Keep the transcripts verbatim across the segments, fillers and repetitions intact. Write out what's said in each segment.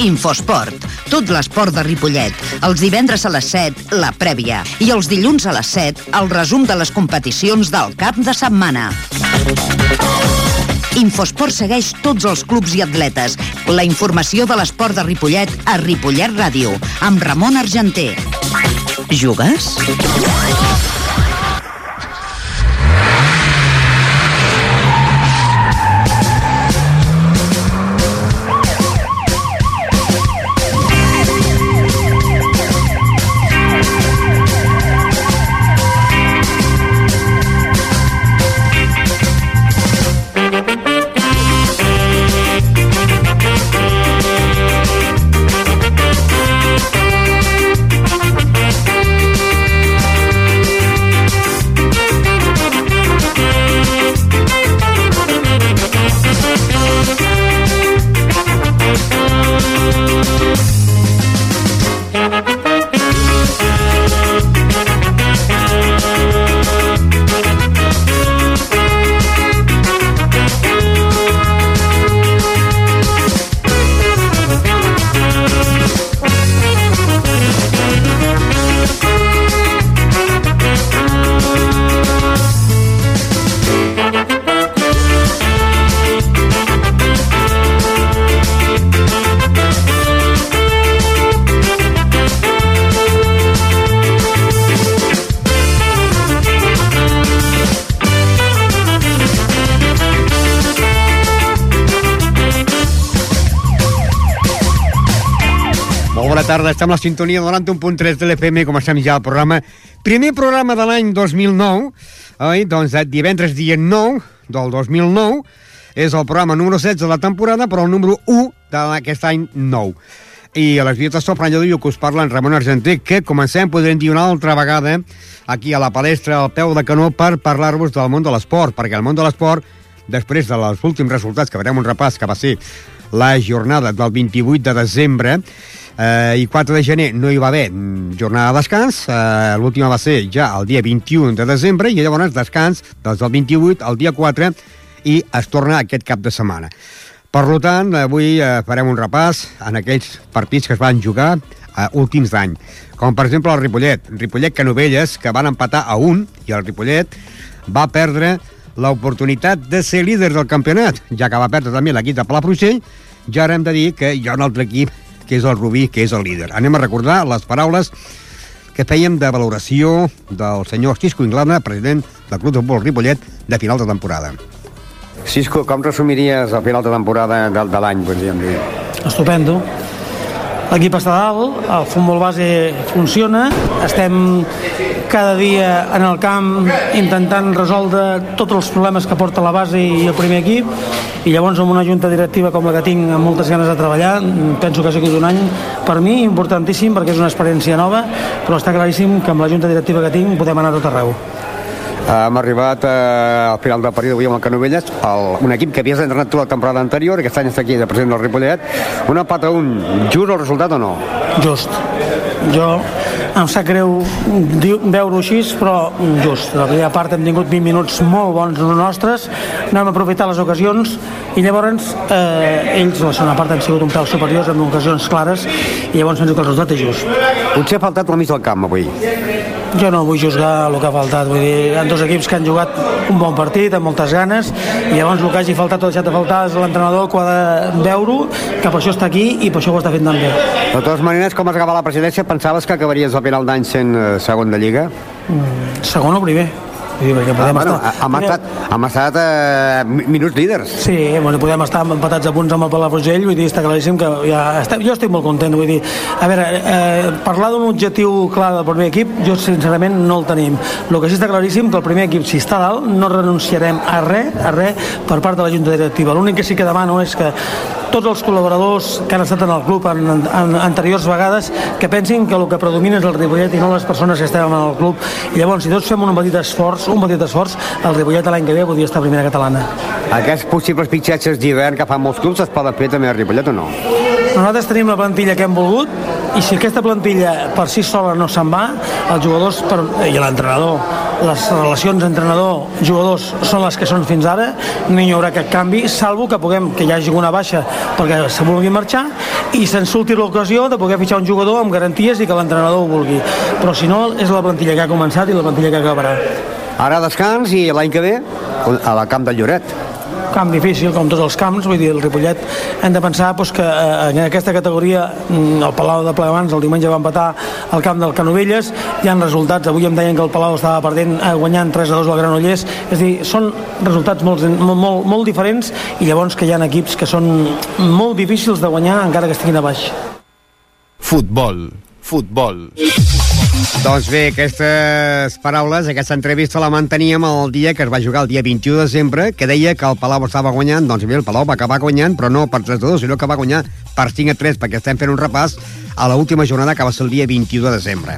Infosport, tot l'esport de Ripollet. Els divendres a les set, la prèvia. I els dilluns a les set, el resum de les competicions del cap de setmana. Infosport segueix tots els clubs i atletes. La informació de l'esport de Ripollet a Ripollet Ràdio, amb Ramon Argenter. Jugues? Tarda, estem a la sintonia de noranta un punt tres de l'F M, comencem ja el programa. Primer programa de l'any dos mil nou, oi? Doncs divendres dia nou del dos mil nou, és el programa número setze de la temporada, però el número u d'aquest any nou. I a les vies de sopra, allò que us parla en Ramon Argenter, que comencem, podrem dir una altra vegada, aquí a la palestra, al peu de canó, per parlar-vos del món de l'esport, perquè el món de l'esport, després dels últims resultats, que farem un repàs, que va ser la jornada del vint-i-vuit de desembre, Uh, i quatre de gener no hi va haver jornada de descans, uh, l'última va ser ja el dia vint-i-u de desembre, i llavors descans des del vint-i-vuit al dia quatre, i es torna aquest cap de setmana. Per tant, avui uh, farem un repàs en aquells partits que es van jugar uh, últims d'any, com per exemple el Ripollet Ripollet-Canovelles, que van empatar a un, i el Ripollet va perdre l'oportunitat de ser líder del campionat, ja que va perdre també l'equip de Palafrugell. Ja ara hem de dir que hi ha un altre equip, que és el Rubí, que és el líder. Anem a recordar les paraules que fèiem de valoració del senyor Xisco Inglada, president del Club de Futbol Ripollet, de final de temporada. Xisco, com resumiries el final de temporada de, de l'any, podríem dir? Estupendo. L'equip està dalt, el futbol base funciona, estem cada dia en el camp intentant resoldre tots els problemes que porta la base i el primer equip, i llavors amb una junta directiva com la que tinc amb moltes ganes de treballar, penso que ha sigut un any per mi importantíssim perquè és una experiència nova, però està claríssim que amb la junta directiva que tinc podem anar a tot arreu. Hem arribat eh, al final del període avui amb el Canovelles, el, un equip que havies entrenat tota la temporada anterior, aquest any està aquí de president del Ripollet. Un empat a un, just el resultat o no? Just. Jo em sap greu veure-ho així, però just. La primera part hem tingut vint minuts molt bons nostres, no hem aprofitat les ocasions, i llavors eh, ells la segona part han sigut un pèl superiors amb ocasions clares, i llavors penso que el resultat és just. Potser ha faltat la mig del camp avui. Jo no vull juzgar el que ha faltat, vull dir, hi ha dos equips que han jugat un bon partit, amb moltes ganes, i llavors el que hagi faltat o deixat de faltar és l'entrenador que ho ha de veure, que per això està aquí i per això ho està fent tan bé. De totes maneres, com has acabat la presidència, pensaves que acabaries al final d'any sent eh, segon de Lliga? Mm, segon o primer. Sí, perquè podem ah, bueno, estar... hem estat, hem estat eh, minuts líders. Sí, bueno, podem estar empatats a punts amb el Palafrugell, vull dir, està claríssim que ja estem, jo estic molt content, vull dir, a veure, eh, parlar d'un objectiu clar del primer equip, jo sincerament no el tenim. El que sí està claríssim que el primer equip, si està dalt, no renunciarem a res, a res per part de la Junta Directiva. L'únic que sí que demano és que tots els col·laboradors que han estat en el club en, en, en anteriors vegades, que pensin que el que predomina és el Ripollet i no les persones que estem en el club. I llavors, si tots fem un petit esforç, un petit esforç, el Ripollet l'any que ve podria estar a primera catalana. Aquests possibles fitxatges d'hivern que fan molts clubs es poden fer també a Ripollet o no? Nosaltres tenim la plantilla que hem volgut, i si aquesta plantilla per si sola no se'n va, els jugadors per, i l'entrenador, les relacions entrenador-jugadors són les que són fins ara, no hi haurà cap canvi, salvo que puguem que hi hagi una baixa perquè se vulgui marxar i se'n surti l'ocasió de poder fitxar un jugador amb garanties i que l'entrenador ho vulgui, però si no és la plantilla que ha començat i la plantilla que acabarà. Ara descans i l'any que ve a la camp del Lloret. Camp difícil, com tots els camps, vull dir, el Ripollet hem de pensar doncs, que eh, en aquesta categoria el Palau de Plegamans el diumenge va empatar al camp del Canovelles, hi ha resultats, avui em deien que el Palau estava perdent, eh, guanyant tres a dos al Granollers, és a dir, són resultats molt, molt, molt diferents i llavors que hi ha equips que són molt difícils de guanyar encara que estiguin a baix. Futbol, futbol. Doncs bé, aquestes paraules, aquesta entrevista la manteníem el dia que es va jugar, el dia vint-i-u de desembre, que deia que el Palau estava guanyant. Doncs bé, el Palau va acabar guanyant, però no per tres a dos, sinó que va guanyar per cinc a tres, perquè estem fent un repàs a l'última jornada que va ser el dia vint-i-u de desembre.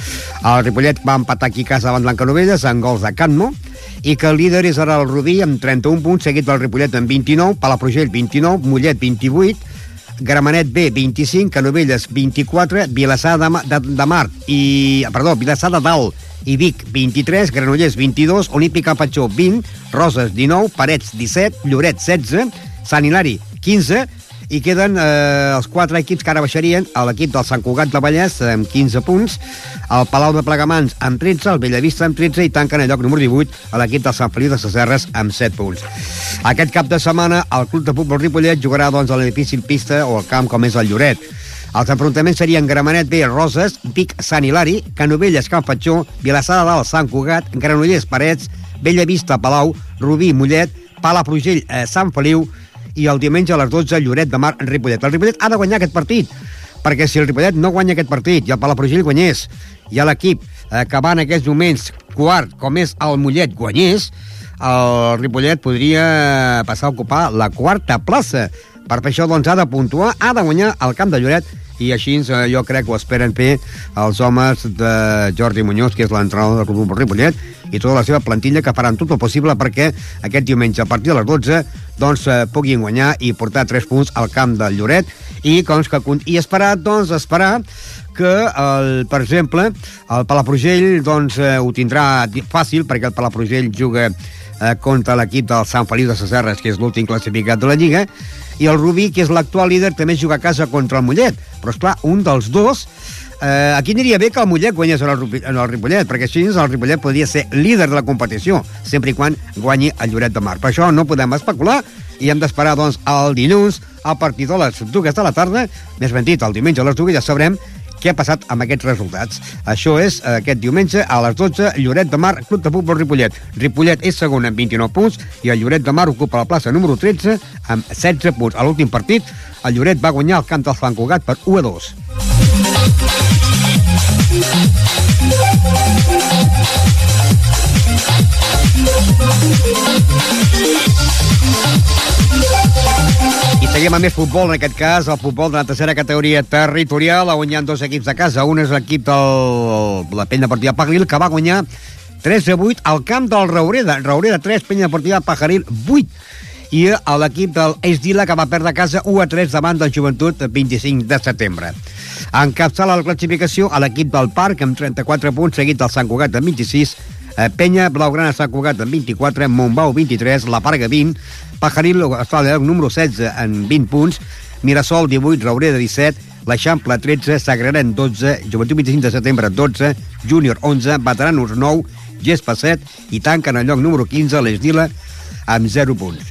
El Ripollet va empatar aquí a casa davant l'Ancanovelles en gols de Canmo, i que el líder és ara el Rubí amb trenta-un punts, seguit del Ripollet amb vint-i-nou, Palafrugell vint-i-nou, Mollet vint-i-vuit, Gramenet B vint-i-cinc, Canovelles vint-i-quatre, Vilassar de, de, de Mar i, perdó, Vilassar de Dalt i Vic vint-i-tres, Granollers vint-i-dos, Olímpic Patxó vint, Roses dinou, Parets disset, Lloret setze, Sant Hilari quinze, i queden eh, els quatre equips que ara baixarien, l'equip del Sant Cugat de Vallès amb quinze punts, el Palau de Plegamans amb tretze, el Bellavista amb tretze i tanquen el lloc número divuit a l'equip del Sant Feliu de Sasserres amb set punts. Aquest cap de setmana el Club de Futbol Ripollet jugarà doncs a l'edifici pista o al camp com és el Lloret. Els enfrontaments serien Gramenet B, Roses, Vic, Sant Hilari, Canovelles, Can Fatxó, Vilassar de Dalt, Sant Cugat, Granollers, Parets, Bellavista, Palau, Rubí, Mollet, Palafrugell, eh, Sant Feliu, i el diumenge a les dotze, Lloret de Mar, Ripollet. El Ripollet ha de guanyar aquest partit, perquè si el Ripollet no guanya aquest partit i el Palafrugell guanyés, i l'equip eh, que va en aquests moments quart, com és el Mollet, guanyés, el Ripollet podria passar a ocupar la quarta plaça. Per fer això, doncs, ha de puntuar, ha de guanyar el camp de Lloret, i així eh, jo crec que ho esperen fer els homes de Jordi Muñoz, que és l'entrenador del Club Ripollet, i tota la seva plantilla, que faran tot el possible perquè aquest diumenge a partir de les dotze doncs eh, puguin guanyar i portar tres punts al camp del Lloret i, doncs, que, i esperar, doncs, esperar que, el, per exemple, el Palafrugell doncs, eh, ho tindrà fàcil perquè el Palafrugell juga eh, contra l'equip del Sant Feliu de Sasserres, que és l'últim classificat de la Lliga, i el Rubí, que és l'actual líder, també juga a casa contra el Mollet. Però, esclar, un dels dos... Eh, aquí aniria bé que el Mollet guanyés en el, en el Ripollet, perquè així el Ripollet podria ser líder de la competició, sempre i quan guanyi el Lloret de Mar. Per això no podem especular i hem d'esperar, doncs, el dilluns a partir de les dues de la tarda, més ben dit, el diumenge a les dues ja sabrem què ha passat amb aquests resultats. Això és aquest diumenge a les dotze, Lloret de Mar, Club de Futbol Ripollet. Ripollet és segon amb vint-i-nou punts i el Lloret de Mar ocupa la plaça número tretze amb setze punts. A l'últim partit, el Lloret va guanyar el camp del Sant Cugat per u a dos. I seguim amb més futbol, en aquest cas el futbol de la tercera categoria territorial, on hi ha dos equips de casa. Un és l'equip de la Penya Deportiva Pajaril, que va guanyar tres a vuit al camp del Raureda. Raureda tres, Penya Deportiva Pajaril vuit. I l'equip del Esdila, que va perdre a casa u a tres davant del Joventut vint-i-cinc de setembre. Encapçala la classificació a l'equip del Parc amb trenta-quatre punts, seguit del Sant Cugat amb vint-i-sis, Penya Blaugrana Sant Cugat amb vint-i-quatre, Montbau vint-i-tres, La Parga vint, Pajaril està al lloc número setze amb vint punts, Mirasol divuit, Raureda disset, l'Eixample tretze, Sagraren dotze, Joventut vint-i-cinc de setembre dotze, Júnior onze, Veteranos nou, Gespa set i tanquen el lloc número quinze l'Esdila amb zero punts.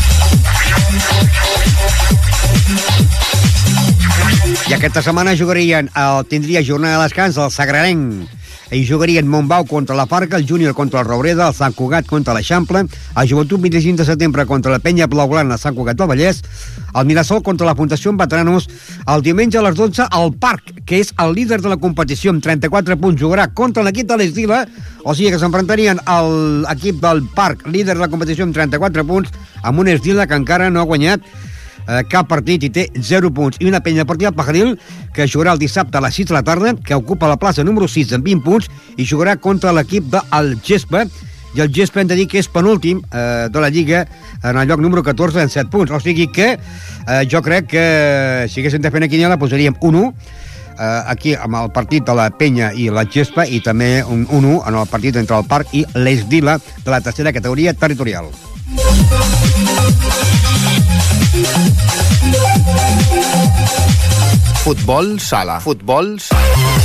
I aquesta setmana jugarien, el, tindria jornada de descans el Sagrarenc, i jugarien Montbau contra la Farca, el Júnior contra el Raureda, el Sant Cugat contra l'Eixample, el Joventut vint-i-cinc de setembre contra la Penya Blaugrana, el Sant Cugat del Vallès, el Mirasol contra la Fundació Veteranos, el diumenge a les dotze el Parc, que és el líder de la competició amb trenta-quatre punts, jugarà contra l'equip de l'Esdila, o sigui que s'enfrontarien l'equip del Parc, líder de la competició amb trenta-quatre punts, amb un Esdila que encara no ha guanyat eh, cap partit i té zero punts, i una Penya Deportiva Pajaril que jugarà el dissabte a les sis de la tarda, que ocupa la plaça número sis amb vint punts i jugarà contra l'equip del Gespa, i el Gespa hem de dir que és penúltim eh, de la Lliga en el lloc número catorze en set punts, o sigui que eh, jo crec que si haguéssim de fer una quiniela posaríem un u eh, aquí amb el partit de la Penya i la Gespa, i també un u a u en el partit entre el Parc i l'Esdila de la tercera categoria territorial. Futbol sala. Futbol sala.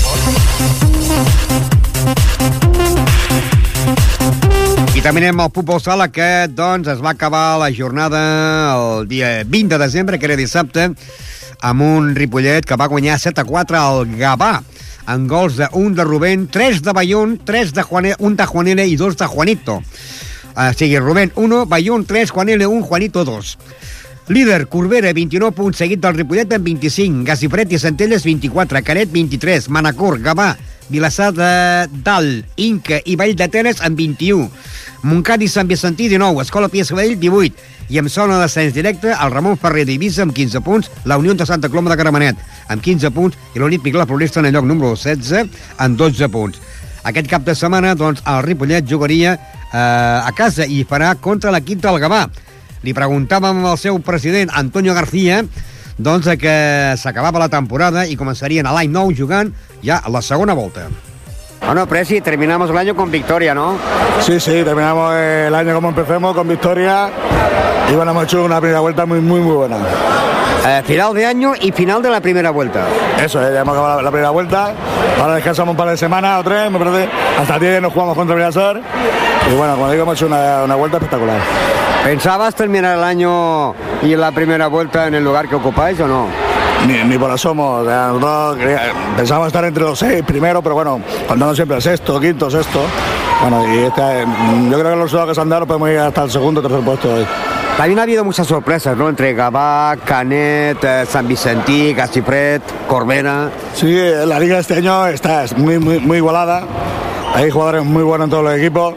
I també anem al futbol sala, que doncs es va acabar la jornada el dia vint de desembre, que era dissabte, amb un Ripollet que va guanyar set a quatre al Gavà, amb gols d'un de Rubén, tres de Bayón, tres de Juanele, un de Juanele i dos de Juanito. O sigui, Rubén un, Bayón tres, Juanele un, Juanito dos. Líder, Corbera, vint-i-nou punts, seguit del Ripollet amb vint-i-cinc, Gacifret i Centelles, vint-i-quatre, Canet, vint-i-tres, Manacor, Gavà, Vilassar de Dalt, Inca i Vall de Teres amb vint-i-u, Montcada i Sant Vicentí, dinou, Escola Pia Sabadell, divuit, i amb zona d'ascens directe, el Ramon Ferrer d'Eivissa amb quinze punts, la Unió de Santa Coloma de Gramenet amb quinze punts i l'Olímpic La Floresta en el lloc número setze amb dotze punts. Aquest cap de setmana, doncs, el Ripollet jugaria eh, a casa i farà contra l'equip del Gavà. Li preguntàvem al seu president, Antonio García, doncs que s'acabava la temporada i començarien a l'any nou jugant ja a la segona volta. Bueno, Presi, terminamos el año con victoria, ¿no? Sí, sí, terminamos el año como empecemos, con victoria, y bueno, hemos hecho una primera vuelta muy, muy, muy buena. Eh, final de año y final de la primera vuelta. Eso, eh, ya hemos acabado la, la primera vuelta, ahora descansamos un par de semanas o tres, me parece, hasta diez nos jugamos contra Vilassar, y bueno, como digo, hemos hecho una, una vuelta espectacular. ¿Pensabas terminar el año y la primera vuelta en el lugar que ocupáis o no? Ni, ni por asomo, o sea, nosotros pensábamos estar entre los seis primero, pero bueno, contando siempre el sexto, quinto, sexto. Bueno, y este, yo creo que los resultados que se han dado podemos ir hasta el segundo o tercer puesto hoy. También ha habido muchas sorpresas, ¿no? Entre Gavà, Canet, eh, San Vicentí, Gacifret, Corbera. Sí, la liga este año está muy, muy, muy igualada. Hay jugadores muy buenos en todos los equipos.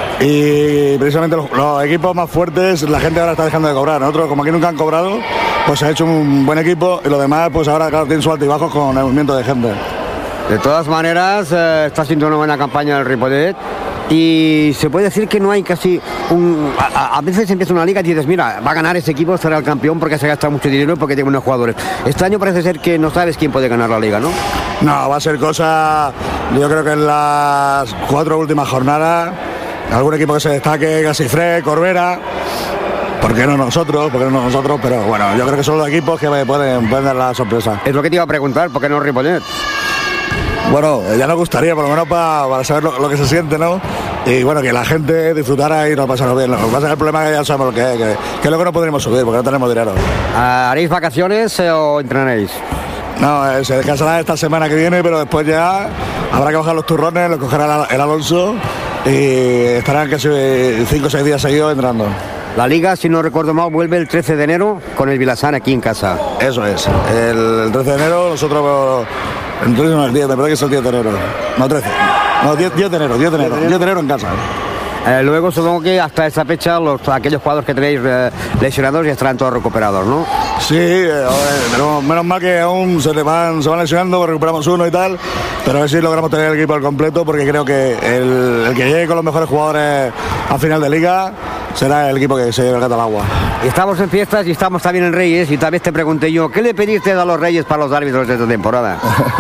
Y precisamente los, los equipos más fuertes, la gente ahora está dejando de cobrar. Nosotros, como aquí nunca han cobrado, pues se ha hecho un buen equipo, y los demás, pues ahora, claro, tienen sus altibajos con el movimiento de gente. De todas maneras, eh, está siendo una buena campaña el Ripollet, y se puede decir que no hay casi un... A, a veces empieza una liga y dices, mira, va a ganar ese equipo, será el campeón porque se gasta mucho dinero y porque tiene buenos jugadores. Este año parece ser que no sabes quién puede ganar la liga, ¿no? No, va a ser cosa, yo creo que en las cuatro últimas jornadas, algún equipo que se destaque, Gacifret, Corbera, ¿por qué no nosotros? ¿Por qué no nosotros? Pero bueno, yo creo que son los equipos que pueden, pueden dar la sorpresa. Es lo que te iba a preguntar, ¿por qué no Ripollet? Bueno, ya nos gustaría, por lo menos para, para saber lo, lo que se siente, ¿no? Y bueno, que la gente disfrutara y nos pasara bien. Lo que pasa es que el problema es que ya sabemos lo que es, que, que luego no podremos subir porque no tenemos dinero. ¿Haréis vacaciones eh, o entrenaréis? No, eh, se descansará esta semana que viene, pero después ya habrá que bajar los turrones, los cogerá el, el Alonso y estarán casi cinco o seis días seguidos entrenando. La liga, si no recuerdo mal, vuelve el trece de enero con el Vilassar aquí en casa. Eso es. El, el trece de enero nosotros... Entonces no, el diez, me parece que es el diez de enero. No, trece. No, diez, diez de enero, diez de enero. diez de enero en casa. Eh, luego supongo que hasta esa fecha los, aquellos jugadores que tenéis eh, lesionados ya estarán todos recuperados, ¿no? Sí, eh, pero menos mal que aún se, le van, se van lesionando, recuperamos uno y tal, pero a ver si logramos tener el equipo al completo, porque creo que el, el que llegue con los mejores jugadores a final de liga será el equipo que se lleve el gato al agua. Estamos en fiestas y estamos también en Reyes, y tal vez te pregunté yo, ¿qué le pediste a los Reyes para los árbitros de esta temporada?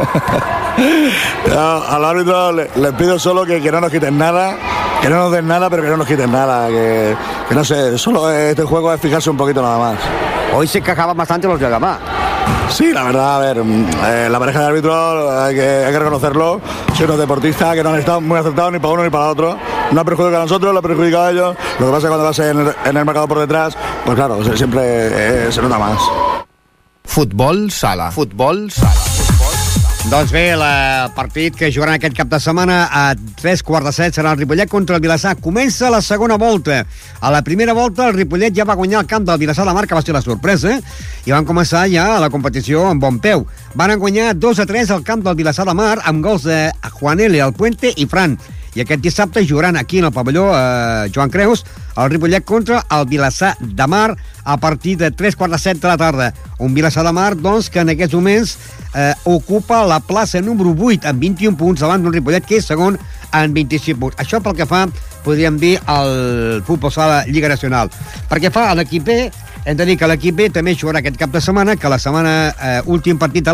No, al árbitro le, les pido solo que, que no nos quiten nada, que no nos den nada, pero que no nos quiten nada, que, que no sé, solo este juego es fijarse un poquito nada más. Hoy se encajaban bastante los de Gavà. Sí, la verdad, a ver, eh, la pareja de árbitros hay que, hay que reconocerlo, son unos deportistas que no han estado muy acertados ni para uno ni para otro, no ha perjudicado a nosotros, lo ha perjudicado a ellos, lo que pasa es que cuando vas en el, en el marcador por detrás, pues claro, siempre eh, se nota más. Futbol sala. Futbol sala. Doncs bé, el partit que jugaran aquest cap de setmana a tres quarts de set serà el Ripollet contra el Vilassar. Comença la segona volta. A la primera volta el Ripollet ja va guanyar el camp del Vilassar de Mar, que va ser la sorpresa, i van començar ja la competició amb bon peu. Van guanyar dos a tres al camp del Vilassar de Mar amb gols de Juanele, El Puente i Fran. I aquest dissabte jugaran aquí en el pavelló eh, Joan Creus el Ripollet contra el Vilassar de Mar a partir de tres quarts de set de la tarda. Un Vilassar de Mar, doncs, que en aquests moments eh, ocupa la plaça número vuit amb vint-i-un punts davant d'un Ripollet que és segon en vint-i-cinc punts. Això pel que fa, podríem dir, al futbol sala Lliga Nacional. Perquè fa a l'equip B, hem de dir que l'equip B també jugarà aquest cap de setmana, que la setmana, eh, últim partit de l'any,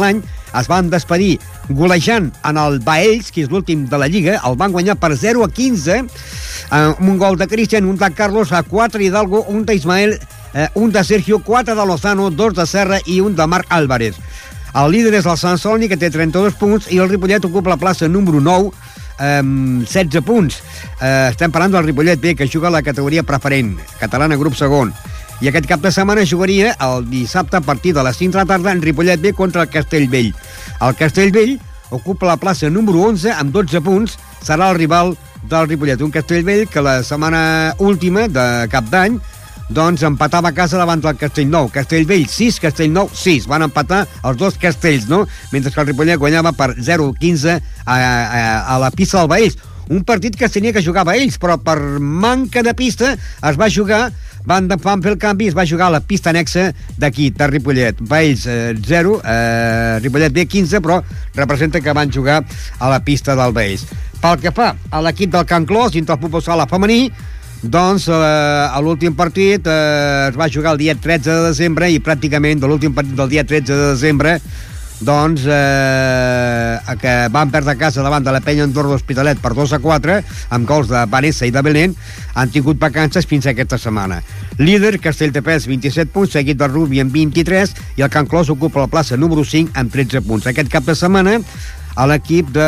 es van despedir golejant en el Baells, que és l'últim de la Lliga, el van guanyar per zero a quinze, amb un gol de Cristian, un de Carlos, a quatre Hidalgo, un d'Ismael, eh, un de Sergio, quatre de Lozano, dos de Serra i un de Marc Álvarez. El líder és el Sansoni, que té trenta-dos punts, i el Ripollet ocupa la plaça número nou, amb setze punts. Eh, estem parlant del Ripollet B, que juga a la categoria preferent, catalana grup segon. I aquest cap de setmana jugaria el dissabte a partir de les cinc de la tarda en Ripollet B contra el Castellvell. El Castellvell ocupa la plaça número onze amb dotze punts, serà el rival del Ripollet. Un Castellvell que la setmana última de cap d'any doncs empatava a casa davant del Castellnou. Castellvell sis, Castellnou sis. Van empatar els dos castells, no? Mentre que el Ripollet guanyava per zero a quinze a, a, a la pista del Baells. Un partit que es tenia que jugar a Baells, però per manca de pista es va jugar, van, de, van fer el canvi i es va jugar a la pista anexa d'aquí, de Ripollet. Baells eh, zero, eh, Ripollet B quinze, però representa que van jugar a la pista del Baells. Pel que fa a l'equip del Can Clos, dintre el futbol sala femení, doncs eh, a l'últim partit eh, es va jugar el dia tretze de desembre i pràcticament de l'últim partit del dia tretze de desembre doncs eh, que van perdre a casa davant de la Penya Andorra d'Hospitalet per dos a quatre amb gols de Vanessa i de Belén. Han tingut vacances fins a aquesta setmana. Líder Castelldefels vint-i-set punts, seguit del Rubi amb vint-i-tres, i el Can Clos ocupa la plaça número cinc amb tretze punts. Aquest cap de setmana a l'equip de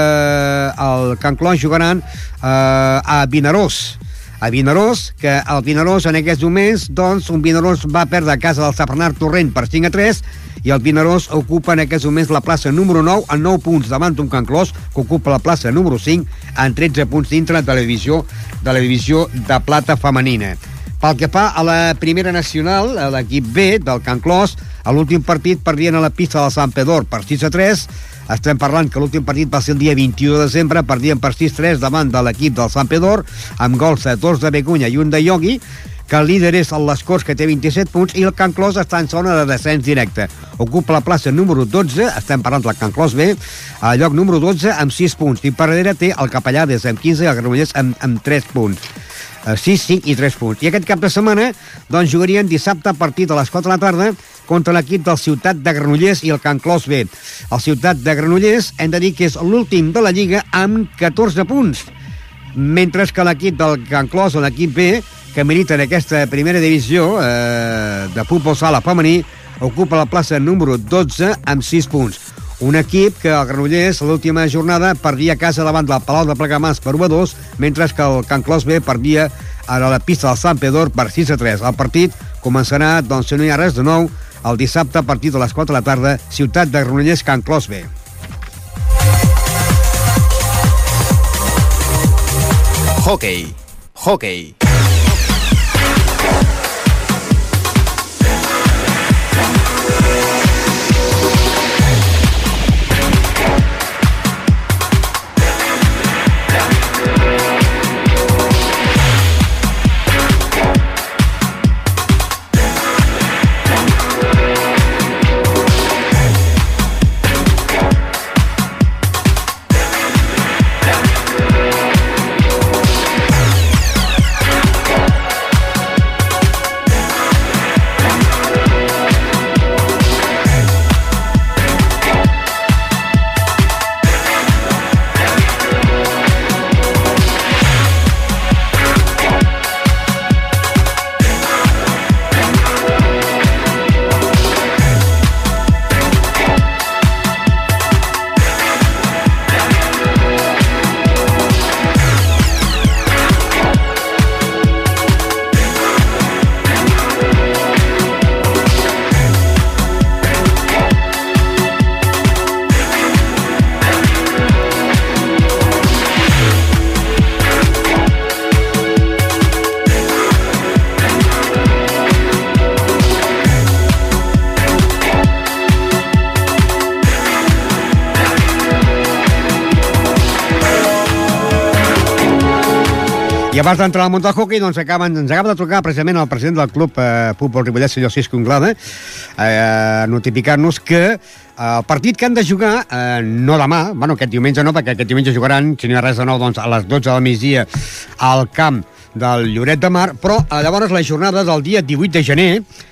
el Can Clos jugaran eh, a Vinaròs a Vinaròs, que el Vinaròs en aquests moments, doncs, un Vinaròs va perdre a casa del Safranar Torrent per cinc a tres, i el Vinaròs ocupa en aquests moments la plaça número nou amb nou punts davant d'un Can Clos, que ocupa la plaça número cinc amb tretze punts dintre de la divisió de la divisió de plata femenina. Pel que fa a la primera nacional, a l'equip B del Can Clos, a l'últim partit perdien a la pista del Sant Pedor per sis a tres. Estem parlant que l'últim partit va ser el dia vint-i-u de desembre, perdien per sis a tres davant de l'equip del Sant Pedor, amb gols de dos de Begunya i un de Iogui, que el líder és el Les Corts, que té vint-i-set punts, i el Can Clos està en zona de descens directe. Ocupa la plaça número dotze, estem parlant del Can Clos B, al lloc número dotze amb sis punts, i per darrere té el Capellades amb quinze i el Granollers amb, amb tres punts. sis, cinc i tres punts. I aquest cap de setmana doncs jugarien dissabte a partir de les quatre de la tarda contra l'equip del Ciutat de Granollers i el Can Clos B. El Ciutat de Granollers hem de dir que és l'últim de la Lliga amb catorze punts, mentre que l'equip del Can Clos, l'equip B, que milita en aquesta primera divisió eh, de futbol sala femení, ocupa la plaça número dotze amb sis punts. Un equip que el Granollers a l'última jornada perdia a casa davant del Palau de Plegamans per u a dos, mentre que el Can Clos B perdia a la pista del Sant Pedor per sis a tres. El partit començarà, doncs, si no hi ha res de nou, el dissabte a partir de les quatre de la tarda, Ciutat de Granollers, Can Clos B. Hockey. Hockey. I abans d'entrar al món del hockey, doncs acaben, ens acaba de trucar precisament el president del club eh, Futbol Ripollet, senyor Cisco Anglada, eh, notificar-nos que eh, el partit que han de jugar, eh, no demà, bueno, aquest diumenge no, perquè aquest diumenge jugaran, si no hi ha res de nou, doncs a les dotze del migdia al camp del Lloret de Mar, però eh, llavors la jornada del dia divuit de gener,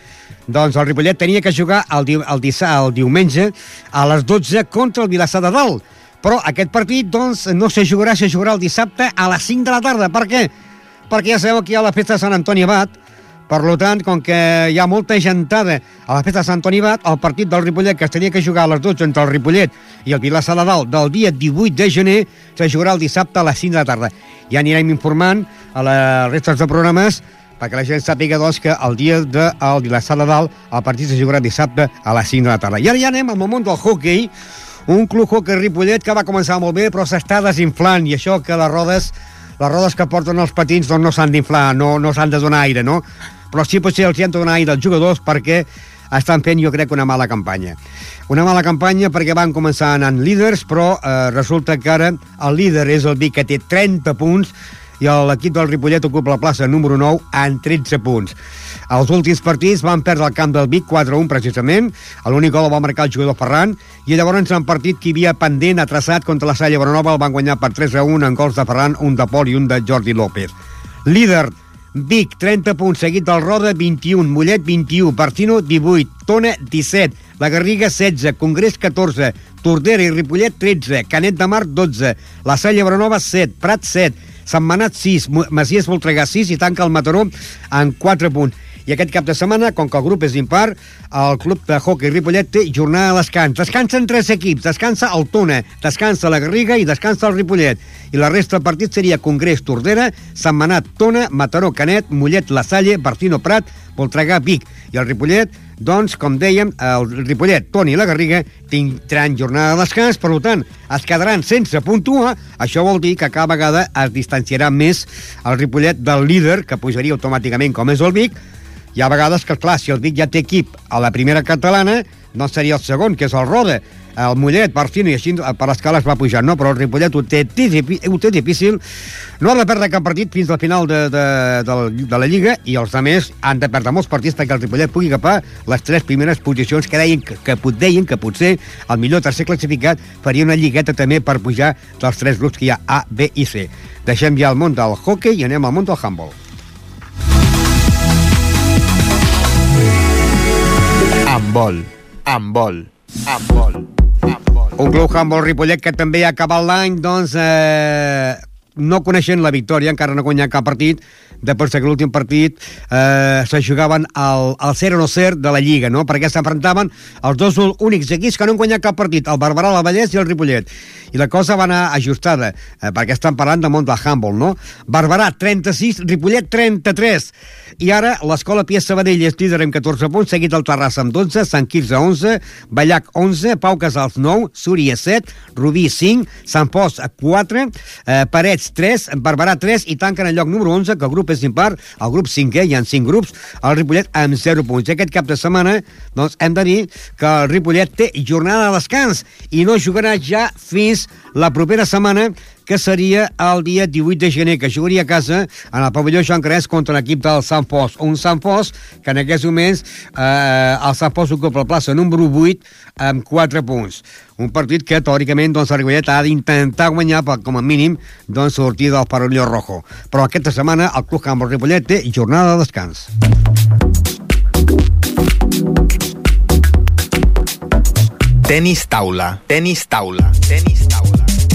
doncs el Ripollet tenia que jugar el, di el, el diumenge a les dotze contra el Vilassar de Dalt. Però aquest partit, doncs, no se jugarà, se jugarà el dissabte a les cinc de la tarda. Per què? Perquè ja sabeu que hi ha la festa de Sant Antoni Abat. Per tant, com que hi ha molta gentada a la festa de Sant Antoni Abat, el partit del Ripollet, que es tenia que jugar a les dotze entre el Ripollet i el Vilassar de Dalt del dia divuit de gener, se jugarà el dissabte a les cinc de la tarda. Ja anirem informant a les restes de programes perquè la gent sàpiga, doncs, que el dia del Vilassar de Dalt el partit se jugarà dissabte a les cinc de la tarda. I ara ja anem al món del hoquei, un club hoquei Ripollet que va començar molt bé però s'està desinflant, i això que les rodes les rodes que porten els patins doncs no s'han d'inflar, no, no s'han de donar aire, no? Però sí potser els hi han de donar aire als jugadors perquè estan fent, jo crec, una mala campanya. Una mala campanya perquè van començar anant líders, però eh, resulta que ara el líder és el Vic, que té trenta punts, i l'equip del Ripollet ocupa la plaça número nou amb tretze punts. Els últims partits van perdre el camp del Vic quatre a un precisament, l'únic gol el va marcar el jugador Ferran, i llavors en partit que hi havia pendent atrasat contra la Salle Bonanova el van guanyar per tres a un en gols de Ferran, un de Pol i un de Jordi López. Líder Vic, trenta punts, seguit del Roda, vint-i-un, Mollet, vint-i-u, Barcino, divuit, Tona, disset, la Garriga, setze, Congrés, catorze, Tordera i Ripollet, tretze, Canet de Mar, dotze, la Salle Bonanova, set, Prat, set, Sant Manat, sis, Masies Voltregà, sis, i tanca el Mataró en quatre punts. I aquest cap de setmana, com que el grup és impar, el club de hoquei Ripollet té jornada de descans. Descansen tres equips, descansa el Tona, descansa la Garriga i descansa el Ripollet. I la resta del partit seria Congrés, Tordera, Sant Manat, Tona, Mataró, Canet, Mollet, La Salle, Barcino, Prat, Voltregà, Vic. I el Ripollet, doncs, com dèiem, el Ripollet, Toni i la Garriga tindran jornada de descans, per tant, es quedaran sense puntuar. Això vol dir que cada vegada es distanciarà més el Ripollet del líder, que pujaria automàticament com és el Vic. Hi ha vegades que, clar, si el Vic ja té equip a la primera catalana, doncs seria el segon, que és el Roda. El Mollet, Barcino, i així per l'escala es va pujar, no? Però el Ripollet ho té, ho té difícil. No ha de perdre cap partit fins al final de, de, de, de la Lliga, i els altres han de perdre molts partits perquè el Ripollet pugui agafar les tres primeres posicions que deien que, que, deien que potser el millor tercer classificat faria una lligueta també per pujar dels tres grups que hi ha, A, B i C. Deixem ja el món del hoquei i anem al món del handball. Handball, handball, handball, handball. Un club handball Ripollet que també ha acabat l'any, doncs, eh, no coneixent la victòria, encara no ha guanyat cap partit, de per ser que l'últim partit eh, se jugaven al, al zero no zer de la Lliga, no? Perquè s'enfrontaven els dos únics equips que no han guanyat cap partit, el Barberà, el Vallès i el Ripollet. I la cosa va anar ajustada, eh, perquè estan parlant de món del handball, no? Barberà, trenta-sis, Ripollet, trenta-tres. I ara l'escola Pia Sabadell és líder amb catorze punts, seguit el Terrassa amb dotze, Sant Quirze onze, Ballac onze, Pau Casals nou, Súria set, Rubí cinc, Sant Pos quatre, eh, Parets tres, Barberà tres, i tanquen el lloc número onze, que el grup és impar, el grup cinquè, hi ha cinc grups, el Ripollet amb zero punts. I aquest cap de setmana, doncs, hem de dir que el Ripollet té jornada de descans i no jugarà ja fins la propera setmana, que seria el dia divuit de gener, que jugaria a casa en el pavelló Joan Carés contra l'equip del Sant Pos. Un Sant Pos que en aquests moments eh, el Sant Pos ocupa la plaça número vuit amb quatre punts. Un partit que teòricament doncs, el Ripollet ha d'intentar guanyar per, com a mínim, doncs, sortir del pavelló rojo. Però aquesta setmana el Club Handball Ripollet té jornada de descans. Tenis taula, tenis taula, tenis taula.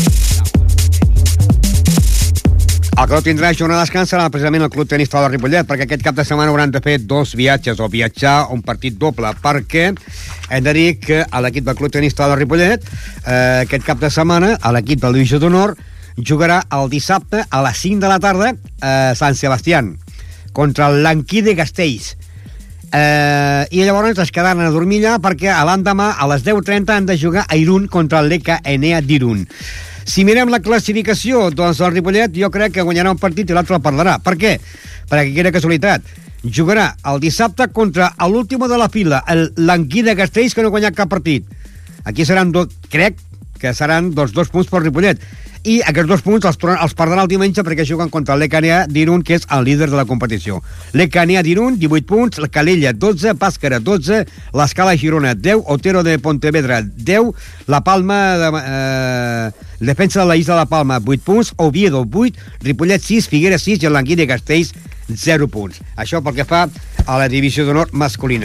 El que no tindrà jornada de descans serà precisament el Club Tenis Taula Ripollet, perquè aquest cap de setmana hauran de fer dos viatges o viatjar un partit doble, perquè hem de dir que a l'equip del Club Tenis Taula Ripollet eh, aquest cap de setmana a l'equip del Divisió d'Honor jugarà el dissabte a les cinc de la tarda a Sant Sebastián contra el Lanquí de Castells. Eh, i llavors es quedaran a dormir allà perquè l'endemà a les deu trenta han de jugar a Irún contra el L K Enea d'Irún. Si mirem la classificació, doncs el Ripollet jo crec que guanyarà un partit i l'altre el parlarà. Per què? Perquè quina casualitat. Jugarà el dissabte contra l'últim de la fila, el Lanquí de Castells, que no ha guanyat cap partit. Aquí seran, do, crec que seran dos, dos punts per Ripollet. I aquests dos punts els, els perdrà el diumenge perquè juguen contra l'E K N A d'Irún, que és el líder de la competició. L'E K N A d'Irún, divuit punts, la Calella, dotze, Bàscara, dotze, l'Escala Girona, deu, Otero de Pontevedra, deu, la Palma, de, eh, defensa de la Isla de la Palma, vuit punts, Oviedo, vuit, Ripollet, sis, Figueres, sis, i el Languí de Castells, zero punts. Això pel que fa a la divisió d'honor masculina.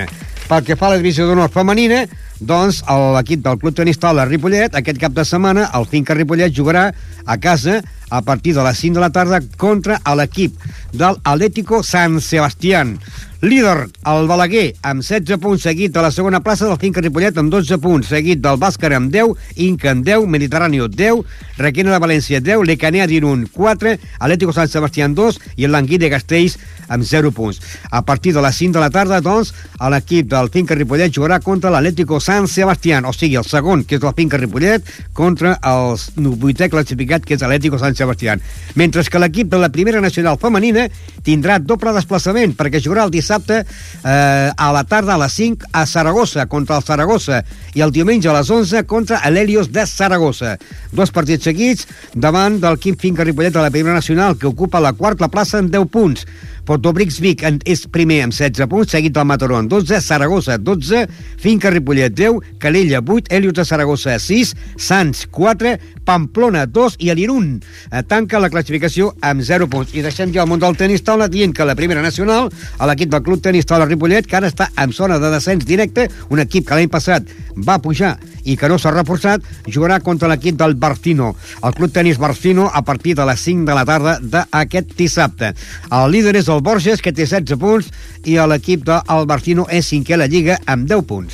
Pel que fa a la divisió d'honor femenina, doncs l'equip del Club Tenis Taula Ripollet aquest cap de setmana, el Finca Ripollet jugarà a casa a partir de les cinc de la tarda contra l'equip del Atlético San Sebastián. Líder, el Balaguer, amb setze punts, seguit de la segona plaça del Finca Ripollet amb dotze punts, seguit del Bàscara amb deu, Inca amb deu, Mediterráneo deu, Requena de València deu, Lecanea d'Irun quatre, Atlético San Sebastián dos i el Languí de Castells amb zero punts. A partir de les cinc de la tarda, doncs, l'equip del Finca Ripollet jugarà contra l'Atlético San Sebastián, o sigui, el segon, que és el Finca Ripollet, contra el vuitè classificat, que és l'Atlético San Sebastián. Mentre que l'equip de la Primera Nacional Femenina tindrà doble desplaçament, perquè jugarà el dissabte eh, a la tarda a les cinc a Saragossa, contra el Saragossa, i el diumenge a les onze contra l'Helios de Saragossa. Dos partits seguits davant del equip Finca Ripollet de la Primera Nacional, que ocupa la quarta plaça amb deu punts. Portobrix Vic és primer amb setze punts, seguit del Mataró amb dotze, Saragossa dotze, Finca Ripollet deu, Calella vuit, Helios de Saragossa sis, Sants quatre, Pamplona dos i l'Irun tanca la classificació amb zero punts. I deixem ja el món del tenis taula dient que la Primera Nacional, l'equip del Club Tenis Taula Ripollet, que ara està en zona de descens directe, un equip que l'any passat va pujar i que no s'ha reforçat, jugarà contra l'equip del Barcino, el Club Tenis Barcino, a partir de les cinc de la tarda d'aquest dissabte. El líder és el Borges, que té setze punts, i l'equip del Barcino és cinquè a la Lliga amb deu punts.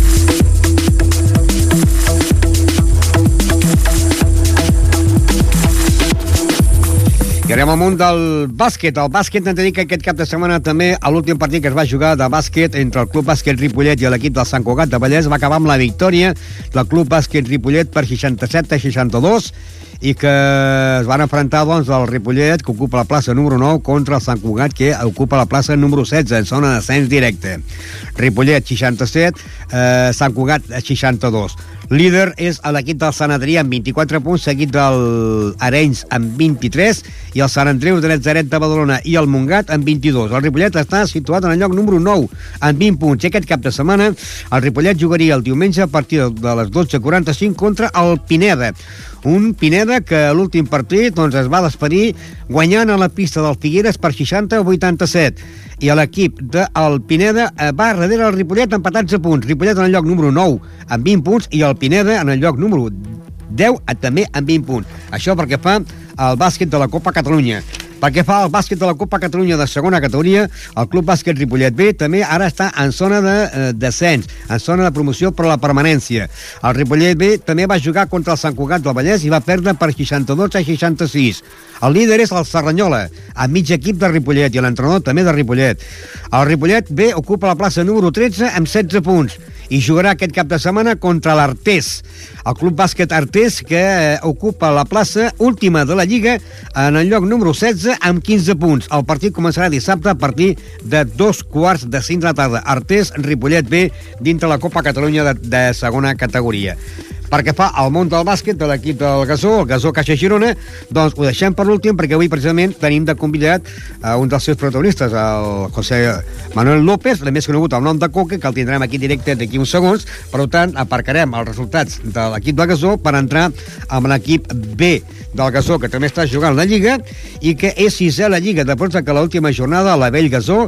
I anem al món del bàsquet. El bàsquet, hem de dir que aquest cap de setmana també a l'últim partit que es va jugar de bàsquet entre el Club Bàsquet Ripollet i l'equip del Sant Cugat de Vallès va acabar amb la victòria del Club Bàsquet Ripollet per seixanta-set a seixanta-dos, i que es van enfrontar, doncs, el Ripollet, que ocupa la plaça número nou, contra el Sant Cugat, que ocupa la plaça número setze, en zona de descens directe. Ripollet seixanta-set, eh, Sant Cugat seixanta-dos. Líder és l'equip del Sant Adrià amb vint-i-quatre punts, seguit del Arenys amb vint-i-tres, i el Sant Andreu de Natzaret de Badalona i el Montgat amb vint-i-dos. El Ripollet està situat en el lloc número nou, amb vint punts. I aquest cap de setmana el Ripollet jugaria el diumenge a partir de les dotze quaranta-cinc contra el Pineda. Un Pineda que a l'últim partit, doncs, es va despedir guanyant a la pista del Figueres per seixanta a vuitanta-set. I l'equip del Pineda va darrere el Ripollet empatats a punts. Ripollet en el lloc número nou amb vint punts i el Pineda en el lloc número deu també amb vint punts. Això perquè fa el bàsquet de la Copa Catalunya. Pel que fa al bàsquet de la Copa Catalunya de segona categoria, el Club Bàsquet Ripollet B també ara està en zona de eh, descens, en zona de promoció per a la permanència. El Ripollet B també va jugar contra el Sant Cugat del Vallès i va perdre per seixanta-dos a seixanta-sis. El líder és el Serranyola, amb mig equip de Ripollet, i l'entrenador també de Ripollet. El Ripollet B ocupa la plaça número tretze amb setze punts i jugarà aquest cap de setmana contra l'Artés. El Club Bàsquet Artés, que eh, ocupa la plaça última de la Lliga en el lloc número setze amb quinze punts. El partit començarà dissabte a partir de dos quarts de cinc de la tarda. Artés, Ripollet B, dintre la Copa Catalunya de, de segona categoria. Perquè fa al món del bàsquet de l'equip del Gasó, el Gasó Caixa Girona, doncs ho deixem per l'últim perquè avui precisament tenim de convidat a un dels seus protagonistes, el José Manuel López, el més conegut al nom de Coque, que el tindrem aquí directe d'aquí uns segons. Per tant, aparcarem els resultats de l'equip del Gasó per entrar amb l'equip B del Gasó, que també està jugant la Lliga i que és sisè a la Lliga, després que l'última jornada la Vell Gasó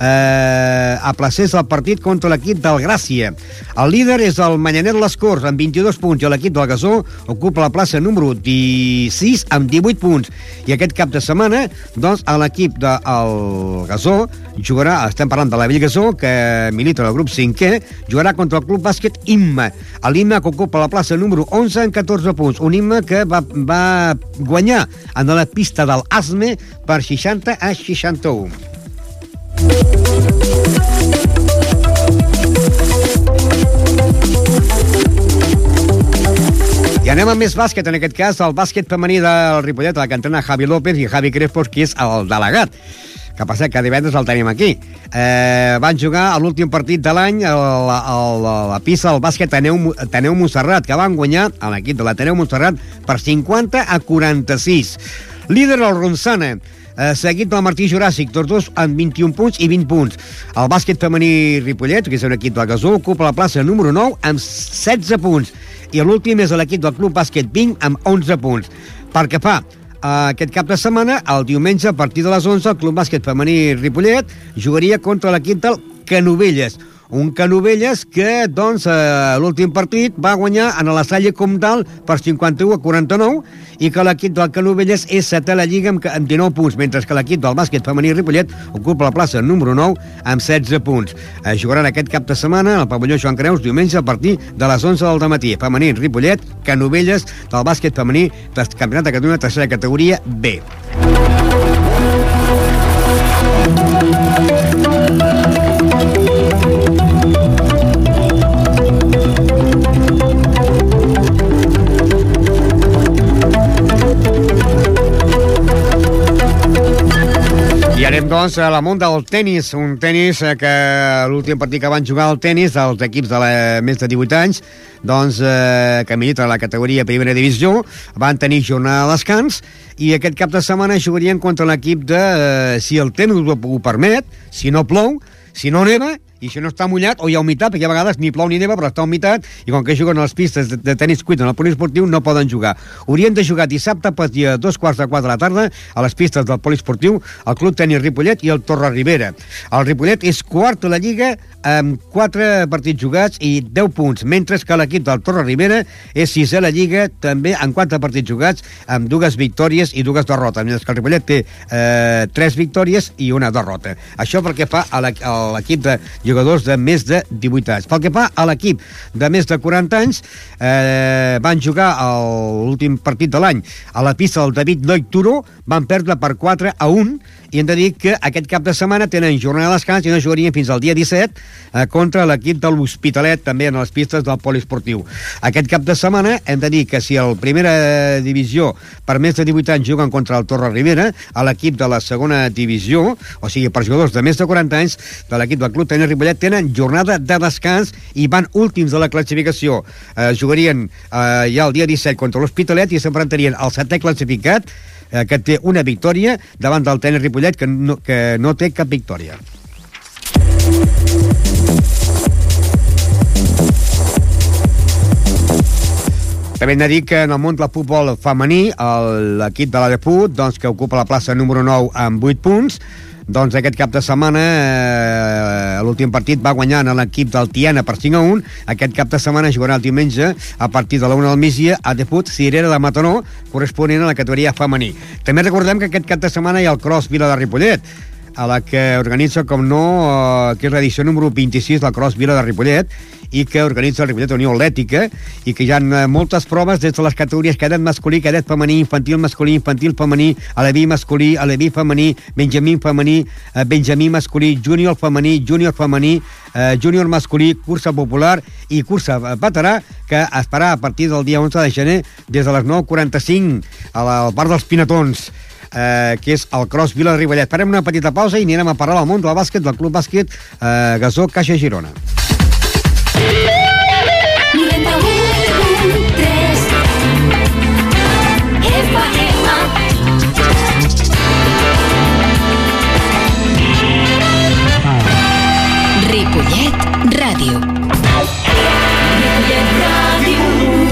eh, aplacés el partit contra l'equip del Gràcia. El líder és el Manyanet Les Corts amb vint-i-dos punts i l'equip del Gasó ocupa la plaça número disset amb divuit punts. I aquest cap de setmana, doncs, l'equip del Gasó jugarà, estem parlant de la Vell Gasó, que milita en el grup cinquè, jugarà contra el Club Bàsquet Imma. L'Imma que ocupa la plaça número onze amb catorze punts. Un Imma que va, va guanyar en la pista del Asme per seixanta a seixanta-u. I anem amb més bàsquet, en aquest cas el bàsquet femení del Ripollet, el que entrena Javi López i Javi Crespos, que és el delegat. Que passa que divendres el tenim aquí. Eh, van jugar a l'últim partit de l'any a la, a la, a la pista del bàsquet Ateneu, Ateneu Montserrat, que van guanyar a l'equip de l'Ateneu Montserrat per cinquanta a quaranta-sis. Líder el Ronçana, eh, seguit del Martí Juràssic, tots dos amb vint-i-un punts i vint punts. El bàsquet femení Ripollet, que és un equip del Gasó, ocupa la plaça número nou amb setze punts. I l'últim és l'equip del Club Bàsquet Vinc amb onze punts. Per què fa? Aquest cap de setmana, el diumenge, a partir de les onze, el Club Bàsquet femení Ripollet jugaria contra l'equip del Canovelles. un Canovelles que, doncs, a l'últim partit va guanyar en la Salle Comtal per cinquanta-u a quaranta-nou i que l'equip del Canovelles és setè a la Lliga amb, amb dinou punts, mentre que l'equip del bàsquet femení Ripollet ocupa la plaça número nou amb setze punts. Eh, jugaran aquest cap de setmana al pavelló Joan Creus diumenge a partir de les onze del dematí. Femení Ripollet, Canovelles del bàsquet femení del Campionat de Catalunya tercera categoria B. I anem, doncs, a la món del tennis, un tennis que l'últim partit que van jugar al tennis dels equips de la, més de divuit anys, doncs, eh, que milita a la categoria primera divisió, van tenir jornada de descans i aquest cap de setmana jugarien contra l'equip de, eh, si el temps ho permet, si no plou, si no neva, i si no està mullat o hi ha humitat, perquè a vegades ni plou ni neva però està humitat, i com que juguen a les pistes de, de tenis cuit en el poliesportiu no poden jugar. Haurien de jugar dissabte a partir de dos quarts de quatre de la tarda a les pistes del poliesportiu el Club Tenis Ripollet i el Torre Ribera. El Ripollet és quart a la Lliga amb quatre partits jugats i deu punts, mentre que l'equip del Torre Ribera és sisè a la Lliga també amb quatre partits jugats amb dues victòries i dues derrotes, mentre que el Ripollet té eh, tres victòries i una derrota. Això perquè fa a l'equip de jugadors de més de divuit anys. Pel que fa a l'equip de més de quaranta anys, eh, van jugar l'últim partit de l'any a la pista del David Lloyd Turó, van perdre per quatre a un, i hem de dir que aquest cap de setmana tenen jornada de descans i no jugarien fins al dia disset eh, contra l'equip de l'Hospitalet, també en les pistes del poliesportiu. Aquest cap de setmana hem de dir que si el primera divisió per més de divuit anys juguen contra el Torre Ribera, a l'equip de la segona divisió, o sigui, per jugadors de més de quaranta anys, de l'equip del Club Tenis Ripollet tenen jornada de descans i van últims de la classificació. Eh, jugarien eh, ja el dia disset contra l'Hospitalet i s'enfrontarien al setè classificat, eh, que té una victòria davant del Tenis Ripollet, que no, que no té cap victòria. També hem de dir que en el món del futbol femení l'equip de la Deput, doncs, que ocupa la plaça número nou amb vuit punts, doncs aquest cap de setmana eh, l'últim partit va guanyar en l'equip del Tiana per cinc a un. Aquest cap de setmana jugarà el diumenge a partir de la una del migdia a Deput Cirera de Mataró, corresponent a la categoria femení. També recordem que aquest cap de setmana hi ha el Cross Vila de Ripollet, a la que organitza, com no, eh, que és l'edició número vint-i-sis del Cross Vila de Ripollet, i que organitza el Ripollet Unió Atlètica, i que hi ha moltes proves des de les categories cadet masculí, cadet femení, infantil masculí, infantil femení, aleví masculí, aleví femení, benjamí femení, eh, benjamí masculí, júnior femení, júnior femení, eh, júnior masculí, cursa popular i cursa veterà, que es farà a partir del dia onze de gener des de les nou quaranta-cinc a la, al Parc dels Pinatons, eh, que és el Cross Vila de Ripollet. Farem una petita pausa i anirem a parlar del món del bàsquet del Club Bàsquet eh, Gasó Caixa Girona. Ripollet Ràdio. Ripollet Ràdio.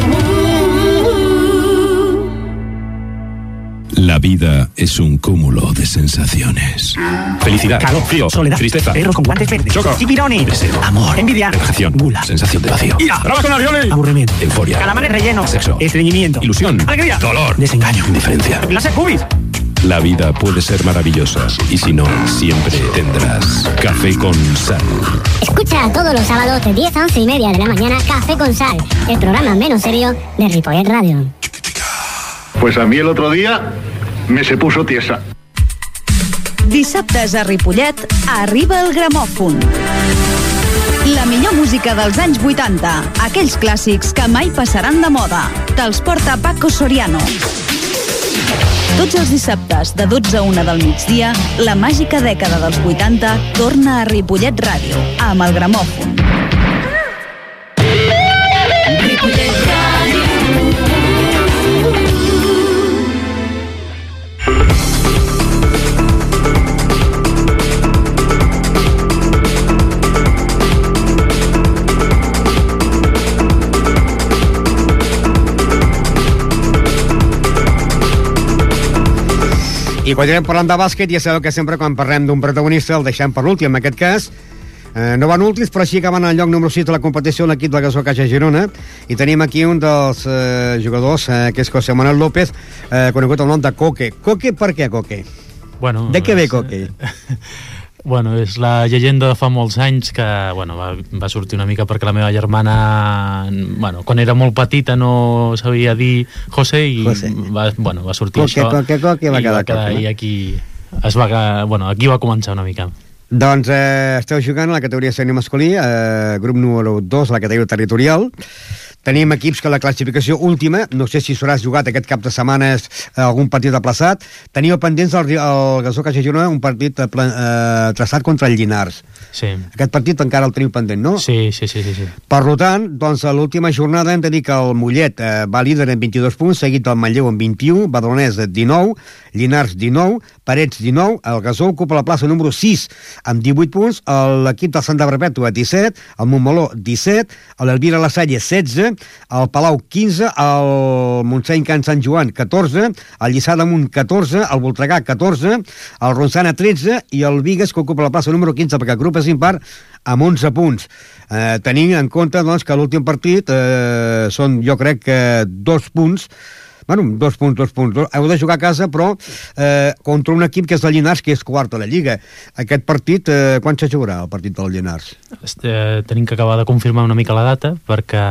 La vida es un cúmulo de sensaciones. Felicidad, calor, frío, soledad, tristeza, perro con guantes verdes, choco, chipironi, deseo, amor, envidia, relajación, gula, sensación de vacío, ira, brava con ravioli, aburrimiento, euforia, calamares rellenos, sexo, estreñimiento, ilusión, alegría, dolor, desengaño, indiferencia. láser pubis. La vida puede ser maravillosa y si no, siempre tendrás Café con Sal. Escucha todos los sábados de diez a once y media de la mañana Café con Sal, el programa menos serio de Ripollet Radio. Pues a mí el otro día me se puso tiesa. Dissabtes a Ripollet arriba el gramòfon. La millor música dels anys vuitanta, aquells clàssics que mai passaran de moda. Te'ls porta Paco Soriano. Tots els dissabtes, de dotze a una del migdia, la màgica dècada dels vuitanta torna a Ripollet Ràdio, amb el gramòfon. Ripollet Ràdio. I continuem parlant de bàsquet, ja sabeu que sempre quan parlem d'un protagonista el deixem per l'últim. En aquest cas, Eh, no van últims, però sí que van al lloc número sis de la competició l'equip del Gasó Caixa Girona, i tenim aquí un dels eh, jugadors, eh, que és José Manuel López, eh, conegut el nom de Coque. Coque, per què Coque? Bueno, de què ve és, Coque? Bueno, és la llegenda de fa molts anys que bueno, va, va sortir una mica perquè la meva germana, bueno, quan era molt petita no sabia dir José i José. Va, bueno, va sortir Coque, això Coque, Coque, va i quedar va quedar, Coque, no? i aquí es va, bueno, aquí va començar una mica. Doncs eh, esteu jugant a la categoria sènior masculí, eh, grup número dos, la categoria territorial. Tenim equips que la classificació última, no sé si s'hauràs jugat aquest cap de setmanes eh, algun partit aplaçat. Teniu pendents al, al Gasó Caixa Girona un partit eh, traçat contra el Llinars. Sí. Aquest partit encara el teniu pendent, no? Sí, sí, sí. sí, sí. Per tant, doncs, a l'última jornada hem de dir que el Mollet eh, va líder amb vint-i-dos punts, seguit del Manlleu amb vint-i-u, Badalonès dinou, Llinars dinou, Parets dinou, el Gasó ocupa la plaça número sis amb divuit punts, l'equip del Santa Perpètua disset, el Montmeló disset, l'Elvira La Salle setze, el Palau quinze, el Montseny Can Sant Joan catorze, el Lliçà d'Amunt catorze, el Voltregà catorze, el Ronçana tretze i el Vigues, que ocupa la plaça número quinze, perquè el grup és impar, amb onze punts. Eh, tenint en compte doncs, que l'últim partit eh, són, jo crec que dos punts, bueno, dos punts, dos punts, dos. Heu de jugar a casa, però eh, contra un equip que és el Llinars, que és quart a la Lliga. Aquest partit, eh, quan se jugarà, el partit del Llinars? Eh, tenim que acabar de confirmar una mica la data, perquè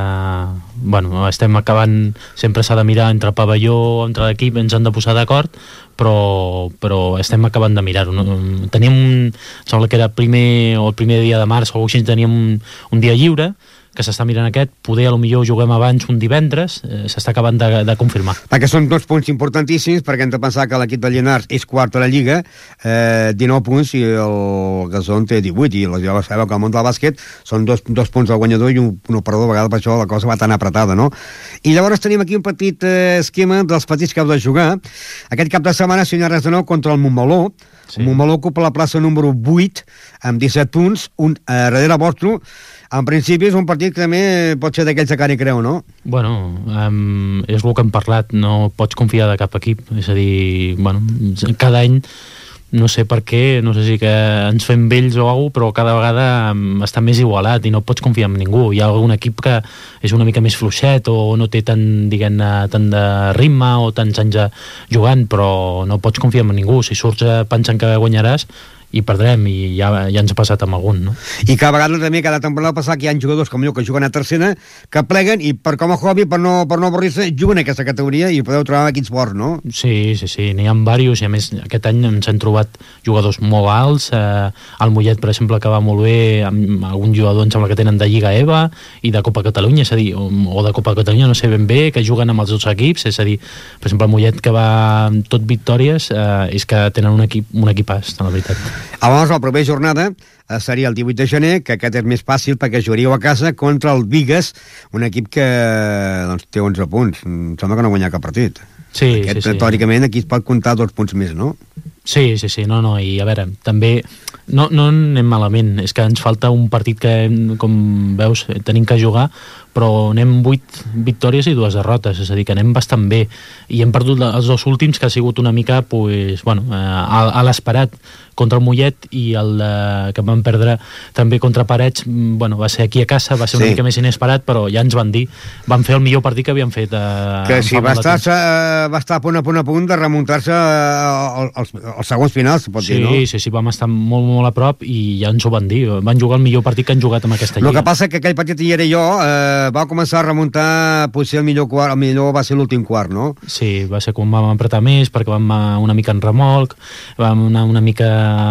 bueno, estem acabant, sempre s'ha de mirar entre el pavelló, entre l'equip, ens han de posar d'acord, però, però estem acabant de mirar-ho. No? Teníem, sembla que era primer, o el primer dia de març, o així, teníem un, un dia lliure, que s'està mirant aquest, poder a lo millor juguem abans un divendres, eh, s'està acabant de, de confirmar. Perquè són dos punts importantíssims, perquè hem de pensar que l'equip de Llinars és quart a la Lliga, eh, dinou punts, i el Gasó en té divuit, i ja sabeu que al món del bàsquet són dos, dos punts del guanyador i un, un perdedor, a vegades per això la cosa va tan apretada, no? I llavors tenim aquí un petit eh, esquema dels partits que heu de jugar. Aquest cap de setmana s'hi ha res de nou contra el Montmeló. Sí. El Montmeló ocupa la plaça número vuit amb disset punts, un eh, darrere vostre. En principi és un partit que també pot ser d'aquells de cara i creu, no? Bueno, um, és el que hem parlat, no pots confiar de cap equip, és a dir, bueno, cada any, no sé per què, no sé si que ens fem vells o alguna cosa, però cada vegada um, està més igualat i no pots confiar en ningú. Hi ha algun equip que és una mica més fluixet o no té tant, diguem-ne, tant de ritme o tants anys jugant, però no pots confiar en ningú. Si surts pensant que guanyaràs, i perdrem, i ja, ja ens ha passat amb algun, no? I cada vegada també, cada temporada passat, que hi ha jugadors com jo que juguen a tercera, que pleguen i per com a hobby, per no, per no avorrir-se, juguen a aquesta categoria i podeu trobar equips forts, no? Sí, sí, sí, n'hi ha diversos, i a més aquest any ens han trobat jugadors molt alts, eh, el Mollet, per exemple, que va molt bé, amb algun jugador em sembla que tenen de Lliga EVA i de Copa Catalunya, és a dir, o, o de Copa Catalunya, no sé ben bé, que juguen amb els dos equips, és a dir, per exemple, el Mollet, que va amb tot victòries, eh, és que tenen un equip, un equipàs, la veritat. Llavors, la propera jornada eh, seria el divuit de gener, que aquest és més fàcil perquè jugaríeu a casa contra el Vigues, un equip que doncs, té onze punts. Em sembla que no ha guanyat cap partit. Sí, aquest, sí, sí. Teòricament, aquí es pot comptar dos punts més, no? Sí, sí, sí, no, no, i a veure, també no, no anem malament, és que ens falta un partit que, com veus, tenim que jugar, però anem vuit victòries i dues derrotes, és a dir, que anem bastant bé, i hem perdut els dos últims, que ha sigut una mica, pues, bueno, a, a l'esperat, contra el Mollet, i el de, que vam perdre també contra Parets, bueno, va ser aquí a casa, va ser una sí. mica més inesperat, però ja ens van dir, van fer el millor partit que havien fet. Eh, que si va estar, uh, va estar a punt a punt a punt de remuntar-se uh, als, als segons finals, pot sí, dir, no? Sí, sí, sí, vam estar molt, molt a prop i ja ens ho van dir, van jugar el millor partit que han jugat amb aquesta lliga. El que passa que aquell partit hi era jo, eh, va començar a remuntar, potser el millor quart, el millor va ser l'últim quart, no? Sí, va ser quan vam apretar més, perquè vam una mica en remolc, vam anar una mica...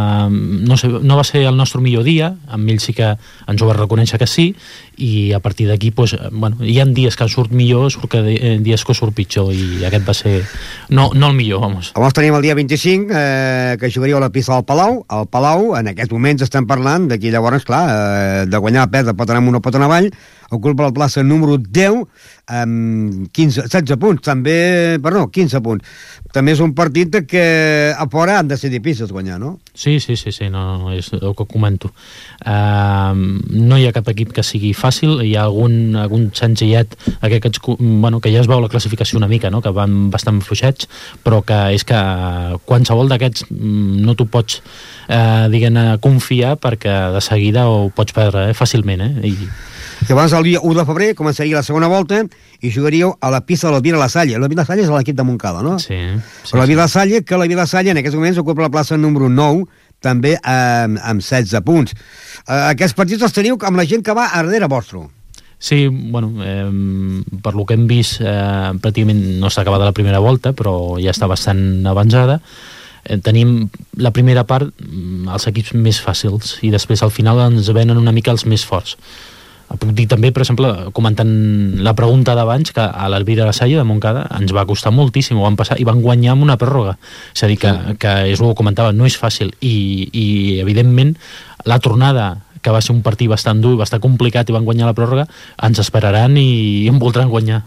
No, sé, no va ser el nostre millor dia, amb ell sí que ens ho va reconèixer que sí, i a partir d'aquí, pues, bueno, hi ha dies que surt millor, surt que dies que surt pitjor, i aquest va ser no, no el millor, vamos. Llavors tenim el dia vint-i-cinc, eh, que jugaríeu a la pista del Palau. El Palau, en aquests moments estem parlant d'aquí, llavors, clar, eh, de guanyar a perdre pot anar amunt o pot anar avall. ocupa la plaça número deu amb quinze, setze punts, també, perdó, quinze punts. També és un partit que a fora han de ser difícils guanyar, no? Sí, sí, sí, sí, no, no, és el que comento. Uh, no hi ha cap equip que sigui fàcil, hi ha algun, algun senzillet aquests, bueno, que ja es veu la classificació una mica, no? Que van bastant fluixets, però que és que qualsevol d'aquests no t'ho pots uh, diguem-ne, confiar perquè de seguida ho pots perdre eh, fàcilment, eh? I... Llavors, el dia u de febrer començaria la segona volta i jugaríeu a la pista de l'Elvira La Salle. L'Elvira La Salle és l'equip de Montcada, no? Sí. sí L'Elvira sí. La Salle, que l'Elvira La Salle en aquests moments ocupa la plaça número nou, també amb, amb setze punts. Uh, aquests partits els teniu amb la gent que va a darrere vostre. Sí, bueno, eh, per lo que hem vist, eh, pràcticament no s'ha acabat la primera volta, però ja està bastant avançada. Eh, tenim la primera part, els equips més fàcils, i després al final ens venen una mica els més forts. Puc dir també, per exemple, comentant la pregunta d'abans, que a l'Elvira La Salle de Montcada ens va costar moltíssim, ho van passar i van guanyar amb una pròrroga. És a dir, que, que és el que comentava, no és fàcil, i, i evidentment la tornada, que va ser un partit bastant dur, bastant complicat, i van guanyar la pròrroga, ens esperaran i, i en voldran guanyar.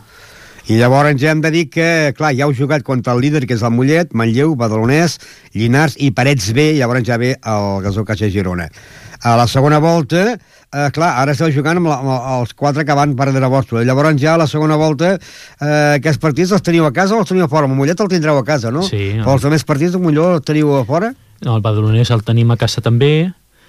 I llavors ja hem de dir que, clar, ja heu jugat contra el líder, que és el Mollet, Manlleu, Badalonès, Llinars i Parets B, i llavors ja ve el Gasó Caixa Girona. A la segona volta, eh, clar, ara esteu jugant amb, la, amb els quatre que van per darrere vostre. Llavors ja a la segona volta, eh, aquests partits els teniu a casa o els teniu a fora? El Mollet el tindreu a casa, no? Sí. Però els altres partits, millor els teniu a fora? No, el Badalonès el tenim a casa també.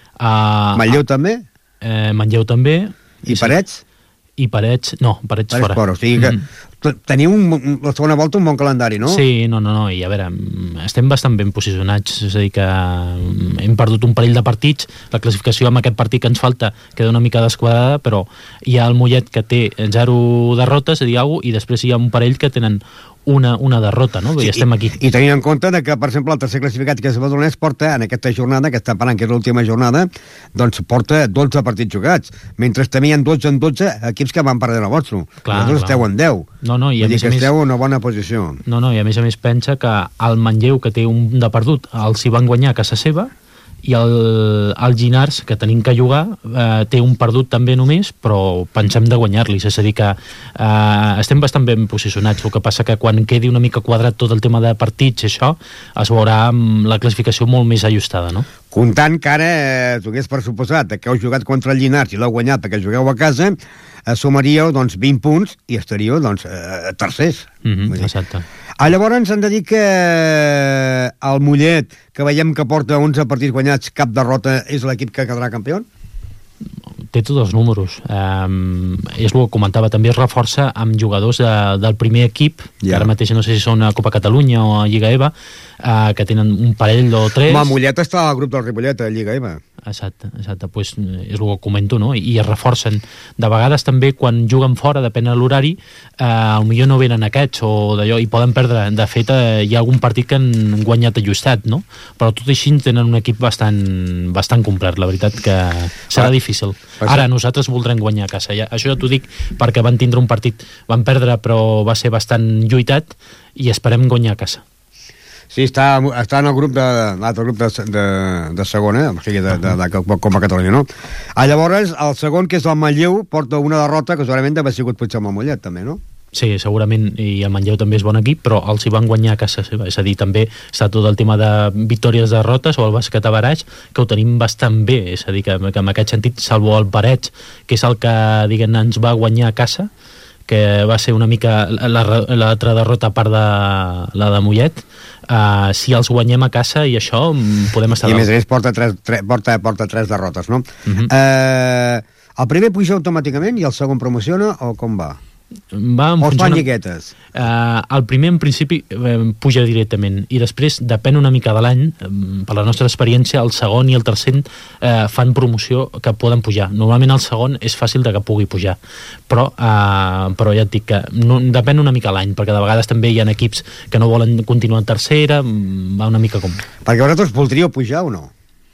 Uh, Manlleu també? Eh, Manlleu també. I Parets? I Parets, no, Parets, Parets fora. fora. O sigui que mm. teniu un, la segona volta un bon calendari, no? Sí, no, no, no, i a veure, estem bastant ben posicionats, és a dir que hem perdut un parell de partits, la classificació amb aquest partit que ens falta queda una mica desquadrada, però hi ha el Mollet que té zero derrotes, és a dir, i després hi ha un parell que tenen una, una derrota, no? Sí, I estem aquí. I, i tenint en compte de que, per exemple, el tercer classificat, que és el Badalonès, porta en aquesta jornada, que està parlant que és l'última jornada, doncs porta dotze partits jugats, mentre també hi ha dotze en dotze equips que van perdre el vostre. Vosaltres esteu en deu. No, no, i a Vull dir més a que més... esteu en una bona posició. No, no, i a més a més pensa que el Manlleu, que té un de perdut, els hi van guanyar a casa seva, i el, el Llinars, que tenim que jugar, eh, té un perdut també només, però pensem de guanyar-los, és a dir que eh, estem bastant ben posicionats. El que passa que quan quedi una mica quadrat tot el tema de partits i això, es veurà amb la classificació molt més ajustada, no? Comptant que ara, eh, tu hagués pressuposat que heu jugat contra el Llinars i l'heu guanyat perquè jugueu a casa, eh, sumaríeu doncs, vint punts i estaríeu doncs, eh, tercers. Mm-hmm, exacte. Ah, llavors ens han de dir que el Mollet, que veiem que porta onze partits guanyats, cap derrota, és l'equip que quedarà campió? Té tots els números. Um, és el que comentava, també es reforça amb jugadors de, del primer equip, yeah. que ara mateix no sé si són a Copa Catalunya o a Lliga E V A, uh, que tenen un parell o tres... Home, Mollet està al grup del Ripollet, a Lliga E V A. Exacte, exacte. Pues és el que comento, no? I es reforcen. De vegades també quan juguen fora, depèn de l'horari, eh, potser no venen aquests o d'allò, i poden perdre. De fet, eh, hi ha algun partit que han guanyat ajustat, no? Però tot així tenen un equip bastant, bastant complet, la veritat que serà ah, difícil. Ara nosaltres voldrem guanyar a casa. Ja, això ja t'ho dic perquè van tindre un partit, van perdre però va ser bastant lluitat i esperem guanyar a casa. Sí, està, està en el grup de l'altre grup de, de, de segona, o sigui, de, de, de, de Copa Catalunya, no? Ah, llavors, el segon, que és el Manlleu, porta una derrota que segurament deve haver sigut potser amb el Mollet, també, no? Sí, segurament, i el Manlleu també és bon equip, però els hi van guanyar a casa seva, és a dir, també està tot el tema de victòries, derrotes, o el bàsquet a Baraix, que ho tenim bastant bé, és a dir, que, que en aquest sentit, salvo el Parets, que és el que, diguem, ens va guanyar a casa, que va ser una mica l'altra derrota a part de la de Mollet, uh, si els guanyem a casa i això podem estar... I a més a més porta tres, tres, porta, porta tres derrotes, no? Uh-huh. uh, el primer puja automàticament i el segon promociona o com va? Va o es fan lliguetes? Uh, el primer en principi uh, puja directament i després depèn una mica de l'any, um, per la nostra experiència el segon i el tercer uh, fan promoció que poden pujar. Normalment el segon és fàcil de que pugui pujar, però, uh, però ja et dic que no, depèn una mica l'any, perquè de vegades també hi ha equips que no volen continuar en tercera, va una mica com... Perquè vosaltres voldríeu pujar o no?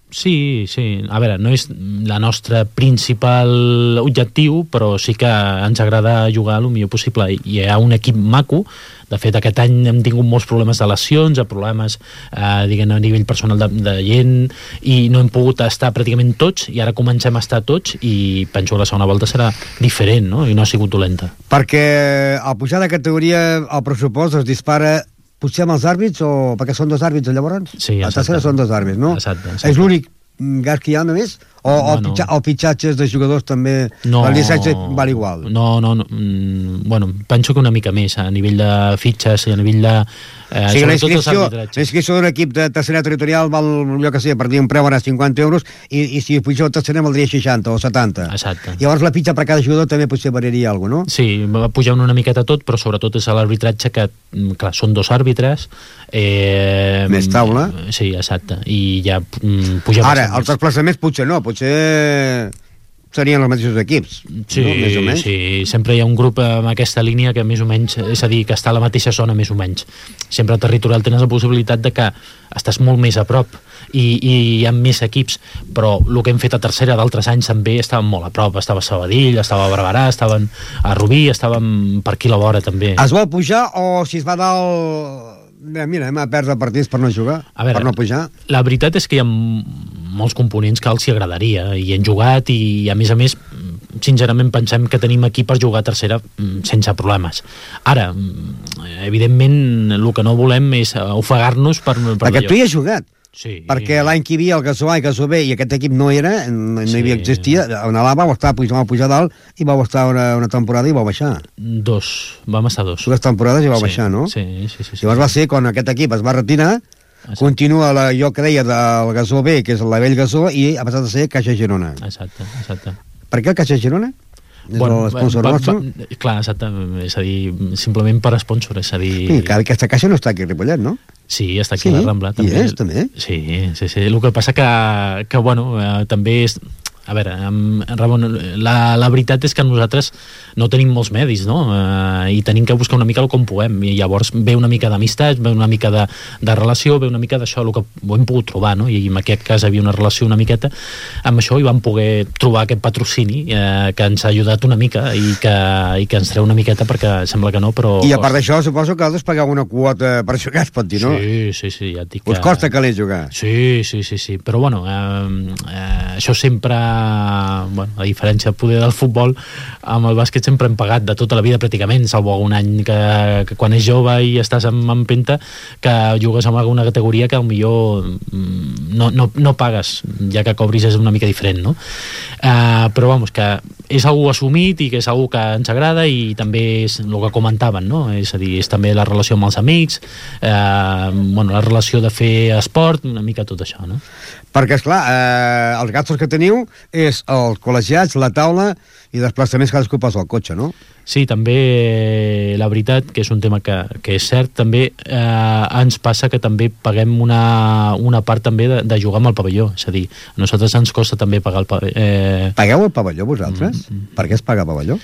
Sí, sí. A veure, no és la nostra principal objectiu, però sí que ens agrada jugar el millor possible. Hi ha un equip maco. De fet, aquest any hem tingut molts problemes de lesions, problemes eh, diguem, a nivell personal de, de gent, i no hem pogut estar pràcticament tots, i ara comencem a estar tots, i penso que la segona volta serà diferent, no? I no ha sigut dolenta. Perquè al pujar de categoria el pressupost es dispara potser amb els àrbits, o perquè són dos àrbits llavors? Sí, exacte. A tercera són dos àrbits, no? Exacte, exacte. És l'únic gas que hi ha només? O, no, o, pitxa, no. o pitxatges de jugadors també, no, el llicència val igual? No, no, no, bueno, penso que una mica més a nivell de fitxes i a nivell de eh, o sigui, la inscripció d'un equip de tercera territorial val, allò que sé, per dir un preu ara cinquanta euros, i, i si puja el tercera valdria seixanta o setanta. Exacte. Llavors la pitxa per cada jugador també potser variaria alguna cosa, no? Sí, va pujar una miqueta tot, però sobretot és l'arbitratge que, clar, són dos àrbitres. Eh, més taula. Sí, exacte. I ja mm, puja ara, els desplaçaments potser no, potser serien els mateixos equips, sí, no? Més o menys. Sí, sempre hi ha un grup en aquesta línia que més o menys, és a dir, que està a la mateixa zona més o menys. Sempre al territorial tens la possibilitat de que estàs molt més a prop i, i hi ha més equips, però el que hem fet a tercera d'altres anys també estàvem molt a prop, estava a Sabadell, estava a Barberà, estaven a Rubí, estàvem per aquí a la vora també. Es vol pujar o si es va dalt... Mira, hem a perdre partits per no jugar, veure, per no pujar. La veritat és que hi ha molts components que els hi agradaria i han jugat, i a més a més sincerament pensem que tenim aquí per jugar a tercera sense problemes. Ara, evidentment el que no volem és ofegar-nos per, per perquè tu hi has jugat. Sí. Perquè l'any que hi havia el Gasó A i Gasó B i aquest equip no era, no, no hi havia, existia, on allà vau estar pujant, pujar dalt i vau estar una, una temporada i vau baixar. Dos, vam estar dos. Dues temporades i vau sí, baixar, no? Sí, sí, sí. sí Llavors sí. va ser quan aquest equip es va retirar, exacte. Continua la, jo que deia del Gasó B, que és la vell Gasó, i ha passat a ser Caixa Girona. Exacte, exacte. Per què el Caixa Girona? Bueno, l'esponsor va, nostre? Va, clar, exacte, és a dir, simplement per esponsor, és a dir... Sí, que aquesta caixa no està aquí a Ripollet, no? Sí, està aquí sí, a la Rambla. També. I és, també? Sí, sí, sí. El que passa que, que bueno, eh, també és... A veure, Ramon, la, la veritat és que nosaltres no tenim molts medis, no? Eh, I tenim que buscar una mica el com puguem, i llavors ve una mica d'amistat, ve una mica de, de relació, ve una mica d'això, el que ho hem pogut trobar, no? I en aquest cas hi havia una relació una miqueta amb això, i vam poder trobar aquest patrocini eh, que ens ha ajudat una mica i que, i que ens treu una miqueta, perquè sembla que no, però... I a part d'això, suposo que has pagar una quota per jugar, es pot dir, no? Sí, sí, sí, ja et dic que... Us costa calés jugar. Sí, sí, sí, sí, però bueno, eh, eh, això sempre... Bueno, a diferència poder del futbol, amb el bàsquet sempre hem pagat de tota la vida pràcticament, salvo un any que, que quan és jove i estàs en empenta, que jugues en alguna categoria que potser no, no, no pagues, ja que cobris és una mica diferent, no? Uh, però vamos, que és algú assumit i que és algú que ens agrada, i també és el que comentaven, no? És a dir, és també la relació amb els amics, uh, bueno, la relació de fer esport, una mica tot això, no? Perquè, esclar, eh, els gastos que teniu és els col·legiats, la taula i desplaçaments que cadascú posa al cotxe, no? Sí, també la veritat, que és un tema que, que és cert, també eh, ens passa que també paguem una, una part també de, de jugar amb el pavelló, és a dir, a nosaltres ens costa també pagar el pavelló. Eh... Pagueu el pavelló vosaltres? Mm, mm. Per què es paga el pavelló?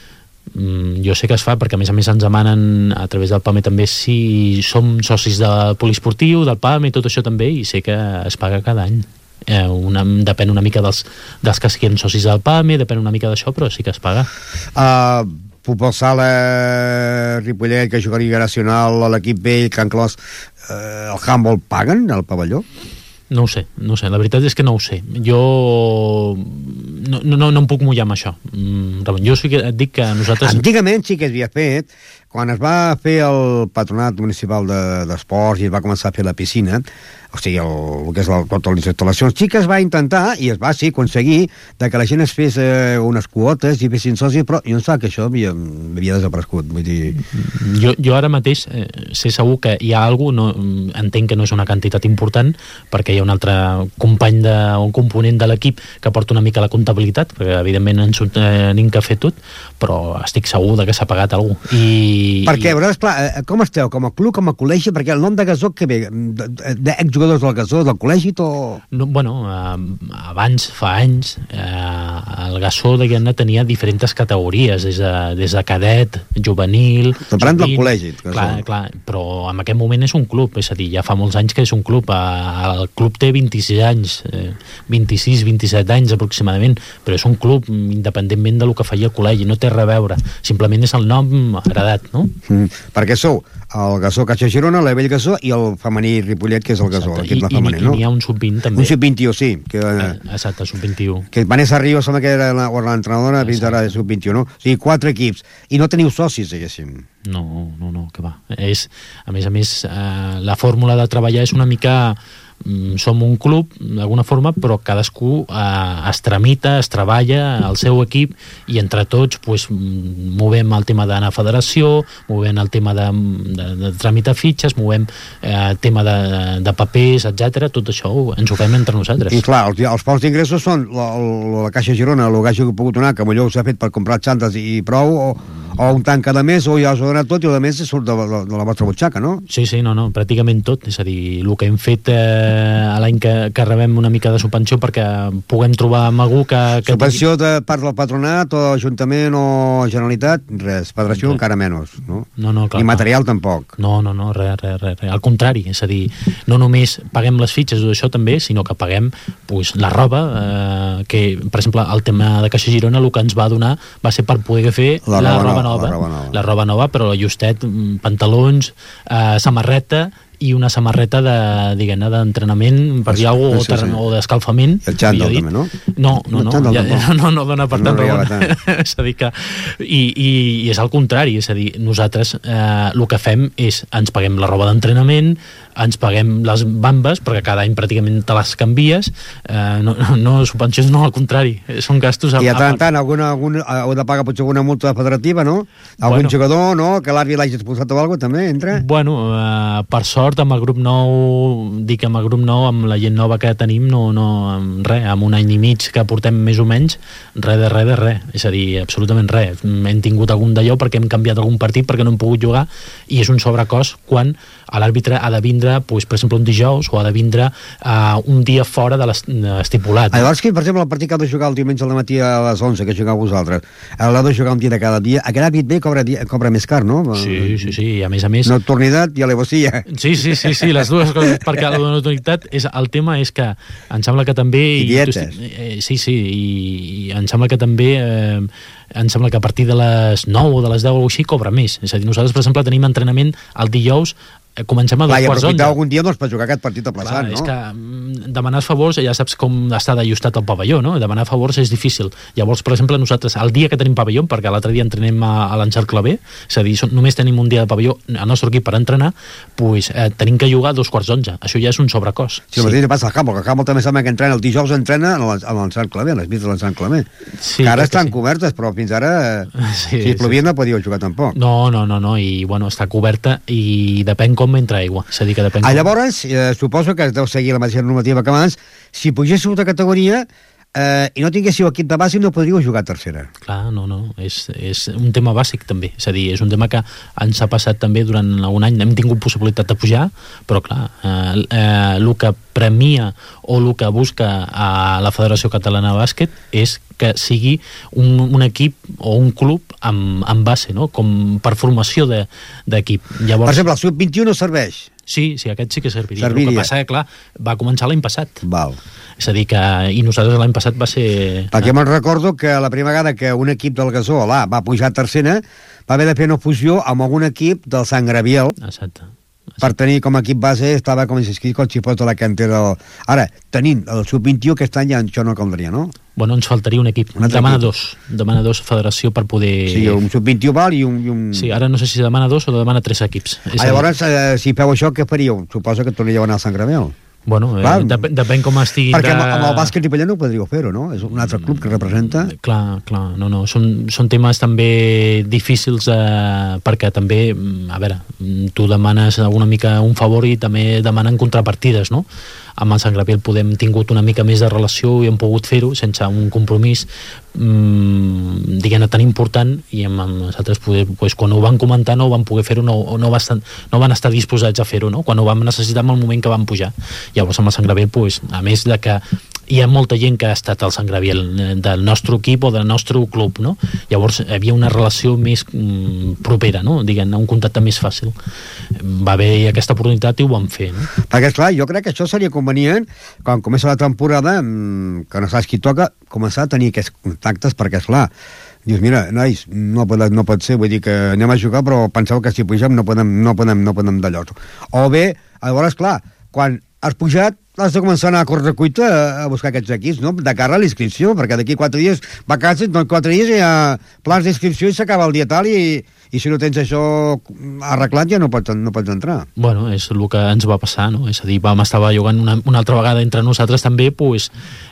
Mm, jo sé que es fa perquè a més a més ens demanen a través del P A M E també si som socis del poliesportiu, del P A M E i tot això també, i sé que es paga cada any. Eh, una, depèn una mica dels, dels que siguin socis del P A M E, depèn una mica d'això, però sí que es paga. Uh, Futbol Sala, Ripollet, que jugaria nacional, l'equip vell, Can Clos, uh, el handball paguen el pavelló? No ho sé, no ho sé, la veritat és que no ho sé. Jo no, no, no em puc mullar amb això. Mm, jo sí que et dic que nosaltres... Antigament sí que es havia fet, quan es va fer el patronat municipal d'esports de, i es va començar a fer la piscina, o sigui, el, el que és el, totes les instal·lacions, sí que es va intentar, i es va sí, aconseguir de que la gent es fes eh, unes quotes i fessin socis, però jo no sé que això havia, havia desaparegut, vull dir... Jo, jo ara mateix eh, sé segur que hi ha alguna cosa, no, entenc que no és una quantitat important, perquè hi ha un altre company de, un component de l'equip que porta una mica la comptabilitat, perquè evidentment ens ho tenim que fer tot, però estic segur de que s'ha pagat alguna cosa. I I, perquè, i... veuràs, clar, com esteu? Com a club, com a col·legi? Perquè el nom de Gasó, què ve? D'exjugadors del Gasó, del col·legi, o...? No, bueno, eh, abans, fa anys, eh, el Gasó, diguem-ne, tenia diferents categories, des de, des de cadet, juvenil... Estem parlant del col·legi. Clar, clar, però en aquest moment és un club, és a dir, ja fa molts anys que és un club. El club té vint-i-sis anys, eh, vint-i-sis, vint-i-set anys aproximadament, però és un club independentment del que feia el col·legi, no té res a veure, simplement és el nom heredat, no? Mm, perquè sou el Gasó Caixa Girona, l'Avell Gasó i el femení Ripollet, que és el Gasó, l'equip de femení, no? I n'hi ha un sub vint també. Un sub vint-i-u, sí. Que, eh, exacte, sub vint-i-u. Que Vanessa Ríos, sembla que era l'entrenadora, fins ara de sub vint-i-u, no? O sigui, quatre equips. I no teniu socis, diguéssim. No, no, no, que va. És, a més a més, eh, la fórmula de treballar és una mica... som un club d'alguna forma, però cadascú eh, es tramita, es treballa el seu equip i entre tots pues, movem el tema d'anar a federació, movem el tema de, de, de tramitar fitxes, movem el eh, tema de, de papers, etcètera. Tot això ens ho fem entre nosaltres. I clar, els, els pocs d'ingressos són la, la Caixa Girona, el que hagi pogut donar, que millor s'ha fet per comprar xantes i prou, o, o un tant cada mes, o ja us ho donat tot i a més surt de, de, de la vostra butxaca, no? Sí, sí, no, no, pràcticament tot. És a dir, el que hem fet eh, a l'any que, que rebem una mica de subvenció perquè puguem trobar amb algú que... que subvenció de part del patronat o Ajuntament o Generalitat, res. Federació res. Encara menys, no? No, no, clar, I material no. tampoc. No, no, no, res, res, res, res. Al contrari, és a dir, no només paguem les fitxes d'això també, sinó que paguem pues, la roba, eh, que, per exemple, el tema de Caixa Girona el que ens va donar va ser per poder fer la, la, roba, roba nova, la roba nova. La roba nova, però justet, pantalons, eh, samarreta i una samarreta de, diguem-ne, d'entrenament per dir alguna cosa, sí, sí. o d'escalfament. El xandall també, no? No, no, no, no, ja, no, no dona per tant raó. És a dir que... I, i, I és al contrari, és a dir, nosaltres eh, el que fem és, ens paguem la roba d'entrenament, ens paguem les bambes, perquè cada any pràcticament te les canvies, eh, no, no subvencions, no, al contrari, són gastos... A, I a tant, tant, alguna, alguna, heu de pagar potser alguna multa federativa, no? Algun bueno, jugador, no? Que l'àrbitre l'hagi expulsat o alguna cosa, també, entra? Bueno, eh, per sort, amb el grup nou, dic amb el grup nou, amb la gent nova que tenim, no, no, amb res, amb un any i mig que portem més o menys, res de res de res, és a dir, absolutament res. Hem tingut algun d'allò perquè hem canviat algun partit, perquè no hem pogut jugar, i és un sobrecost quan l'àrbitre ha de vindre, pues, per exemple, un dijous, o ha de vindre uh, un dia fora de l'estipulat. No? Llavors, que, per exemple, el partit que ha de jugar el diumenge al matí a les onze, que jugau vosaltres, l'ha de jugar un dia de cada dia, aquest àrbit bé cobra, cobra més car, no? Sí, sí, sí, i a més a més... Nocturnitat i alevosía. Sí, sí, sí, sí, les dues coses, perquè la nocturnitat, és, el tema és que em sembla que també... I dietes. I, eh, sí, sí, i, i em sembla que també... Eh, em sembla que a partir de les nou o de les deu o així cobra més. És a dir, nosaltres, per exemple, tenim entrenament el dijous, eh, comencem a dos Clar, quarts d'onze. aprofitar algun dia doncs, per jugar aquest partit aplaçant, no? És que demanar favors, ja saps com està d'ajustat el pavelló, no? Demanar favors és difícil. Llavors, per exemple, nosaltres, el dia que tenim pavelló, perquè l'altre dia entrenem a, a l'Encercle B, és a dir, només tenim un dia de pavelló al nostre equip per entrenar, pues, eh, tenim que jugar a dos quarts d'onze. Això ja és un sobrecost. Sí, el mateix sí. Passa al Hamble, que el Hamble també sembla que entrena, el dijous entrena a l'Encercle B, a les vides de l'Encercle B. Sí, que ara estan sí. cobertes, però fins ara... Sí, si plovia sí. no podíeu jugar tampoc. No, no, no, no, i bueno, està coberta i depèn com entra aigua. És a dir, que depèn ah, com... Llavors, eh, suposo que deu seguir la mateixa normativa que abans, si pugéssiu de categoria eh, i no tinguéssiu equip de base no podríeu jugar a tercera. Clar, no, no, és, és un tema bàsic també, és a dir, és un tema que ens ha passat també durant algun any, hem tingut possibilitat de pujar, però clar, eh, eh, el que premia o el que busca a la Federació Catalana de Bàsquet és que sigui un, un equip o un club amb, amb base, no? Com per formació d'equip. De, Llavors... Per exemple, el sub vint-i-u no serveix? Sí, sí, aquest sí que serviria. serviria. El que passa que, clar, va començar l'any passat. Val. És a dir que... I nosaltres l'any passat va ser... Perquè me'n recordo que la primera vegada que un equip del Gasó, l'A, va pujar a tercera, va haver de fer una fusió amb algun equip del Sant Graviel. Exacte. Per tenir com a equip base estava com si com si fos de la cantera. Ara, tenint el sub vint-i-u aquest any ja això no caldria, no? Bueno, ens faltaria un equip. Un demana equip. dos. Demana dos federació per poder... Sí, un sub vint-i-u val i un, i un... Sí, ara no sé si demana dos o demana tres equips. És ah, llavors, eh, si feu això, què faríeu? Suposo que tornaríeu a anar a Sant Graviel. Bueno, eh, dep depèn com estigui... Perquè amb, amb el bàsquet ripollet no ho podríeu fer-ho, no? És un altre club que representa... Clar, clar, no, no. Són, són temes també difícils eh, perquè també, a veure, tu demanes una mica un favor i també demanen contrapartides, no? amb el Sant Gabriel podem tingut una mica més de relació i hem pogut fer-ho sense un compromís mmm, diguem-ne tan important, i amb, amb nosaltres poder, pues, quan ho van comentar no ho van poder fer-ho, no, no, va estar, no van estar disposats a fer-ho, no? Quan ho vam necessitar en el moment que van pujar. Llavors amb el Sant Gabriel, pues, a més de que hi ha molta gent que ha estat al Sant Gabriel del nostre equip o del nostre club, no? Llavors hi havia una relació més mm, propera, no? Diguem, un contacte més fàcil. Va haver aquesta oportunitat i ho vam fer, no? Perquè, esclar, jo crec que això seria convenient quan comença la temporada, que no saps qui toca, començar a tenir aquests contactes, perquè, esclar, dius, mira, nois, no pot, no pot ser, vull dir que anem a jugar, però penseu que si pugem no podem, no podem, no podem d'allò. O bé, llavors, clar, quan has pujat, has de començar a anar a correcuita a buscar aquests equips, no? De cara a l'inscripció, perquè d'aquí quatre dies vacances, no, quatre dies hi ha plans d'inscripció i s'acaba el dia tal, i, i si no tens això arreglat ja no pots, no pots entrar. Bueno, és el que ens va passar, no? És a dir, vam estar jugant una, una altra vegada entre nosaltres també, pues,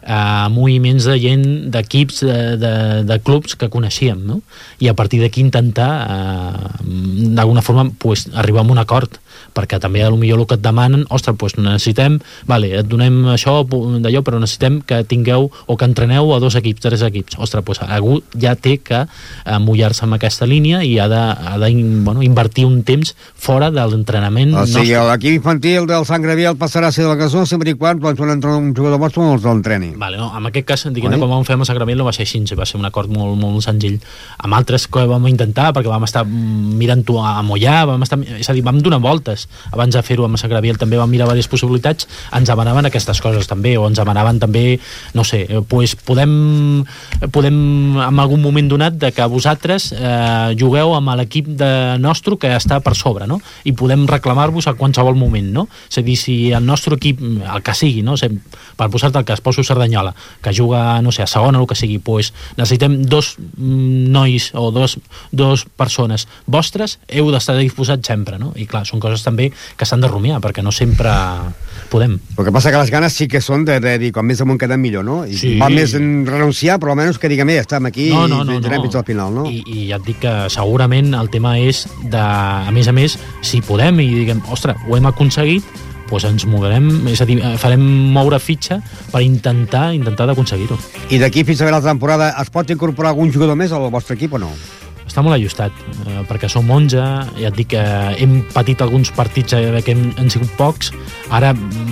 a moviments de gent, d'equips, de, de, de clubs que coneixíem, no? I a partir d'aquí intentar, eh, d'alguna forma, pues, arribar a un acord, perquè també a lo millor el que et demanen, ostres, pues necessitem, vale, et donem això d'allò, però necessitem que tingueu o que entreneu a dos equips, tres equips. Ostres, pues algú ja té que mullar-se amb aquesta línia i ha de, ha de bueno, invertir un temps fora de l'entrenament. O sigui, l'equip infantil del Sant Gabriel passarà a ser de la Gasó sempre i quan quan entrenar un jugador vostre no els l'entreni. Vale, no, en aquest cas, diguem, quan vam fer amb el Sant Gabriel no va ser així, va ser un acord molt, molt senzill. Amb altres que vam intentar, perquè vam estar mirant-ho a mullar, vam estar, és a dir, vam donar voltes. Abans de fer-ho amb el Sant Gabriel també vam mirar diverses possibilitats, ens demanaven aquestes coses també, o ens demanaven també, no sé, pues podem, podem en algun moment donat de que vosaltres eh, jugueu amb l'equip de nostre que està per sobre, no? I podem reclamar-vos a qualsevol moment, no? És a dir, si el nostre equip, el que sigui, no? Per posar-te el cas, poso Cerdanyola, que juga, no sé, a segona o el que sigui, pues necessitem dos nois o dos, dos persones vostres, heu d'estar disposats sempre, no? I clar, són coses també que s'han de rumiar, perquè no sempre podem. El que passa que les ganes sí que són de, de dir, quan més amunt quedem millor, no? I sí. Va més en renunciar, però almenys que diguem, estem aquí no, no, no, i anem no. fins al final, no? I, I ja et dic que segurament el tema és de, a més a més, si podem i diguem, ostres, ho hem aconseguit, doncs ens moverem, és a dir, farem moure fitxa per intentar intentar d'aconseguir-ho. I d'aquí fins a la temporada es pot incorporar algun jugador més al vostre equip o no? Està molt ajustat, eh, perquè som onze, ja et dic que hem patit alguns partits eh, que hem, han sigut pocs, ara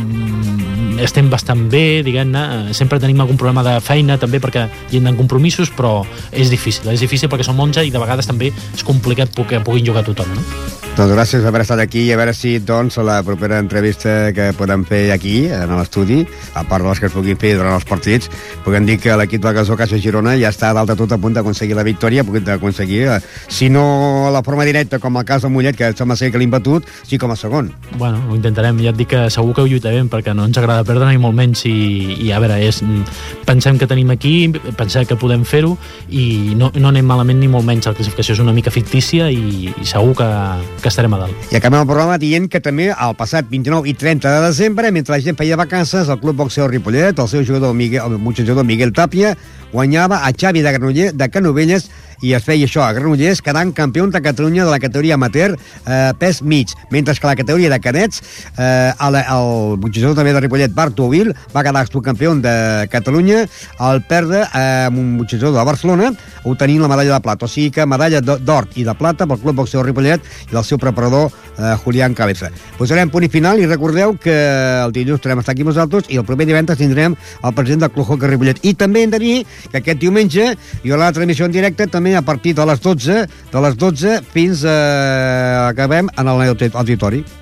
mm, estem bastant bé, diguem-ne, sempre tenim algun problema de feina també perquè hi ha compromisos, però és difícil, és difícil perquè som onze i de vegades també és complicat que puguin jugar tothom, no? Doncs gràcies per haver estat aquí i a veure si, doncs, la propera entrevista que podem fer aquí, en l'estudi, a part de les que es puguin fer durant els partits, puguem dir que l'equip de Gasó Caixa Girona ja està dalt de tot a punt d'aconseguir la victòria, puguem aconseguir, si no a la forma directa, com el cas de Mollet, que sembla ser que l'hem batut, sí com a segon. Bueno, ho intentarem, ja et dic que segur que ho lluitarem, perquè no ens agrada perdre ni molt menys, i, i a veure, és, pensem que tenim aquí, pensem que podem fer-ho, i no, no anem malament ni molt menys, la classificació és una mica fictícia, i, i segur que que estarem a dalt. I acabem el programa dient que també el passat vint-i-nou i trenta de desembre, mentre la gent feia vacances, el Club Boxeo Ripollet, el seu jugador Miguel, el muchachador Miguel Tàpia, guanyava a Xavi de Granollers, de Canovelles, i es feia això a Granollers, quedant campió de Catalunya de la categoria amateur eh, pes mig, mentre que la categoria de cadets eh, el, el boxejador també de Ripollet, Barto Vil, va quedar subcampió de Catalunya al perdre eh, amb un boxejador de Barcelona, obtenint la medalla de plata, o sigui que medalla d'or i de plata pel Club Boxeo Ripollet i del seu preparador eh, Julián Cabeza. Posarem punt i final i recordeu que el dilluns tornem a estar aquí nosaltres i el proper divendres tindrem el president del Club Hockey Ripollet. I també hem de dir que aquest diumenge hi haurà la transmissió en directe també a partir de les dotze, de les dotze fins a... acabem en el auditori.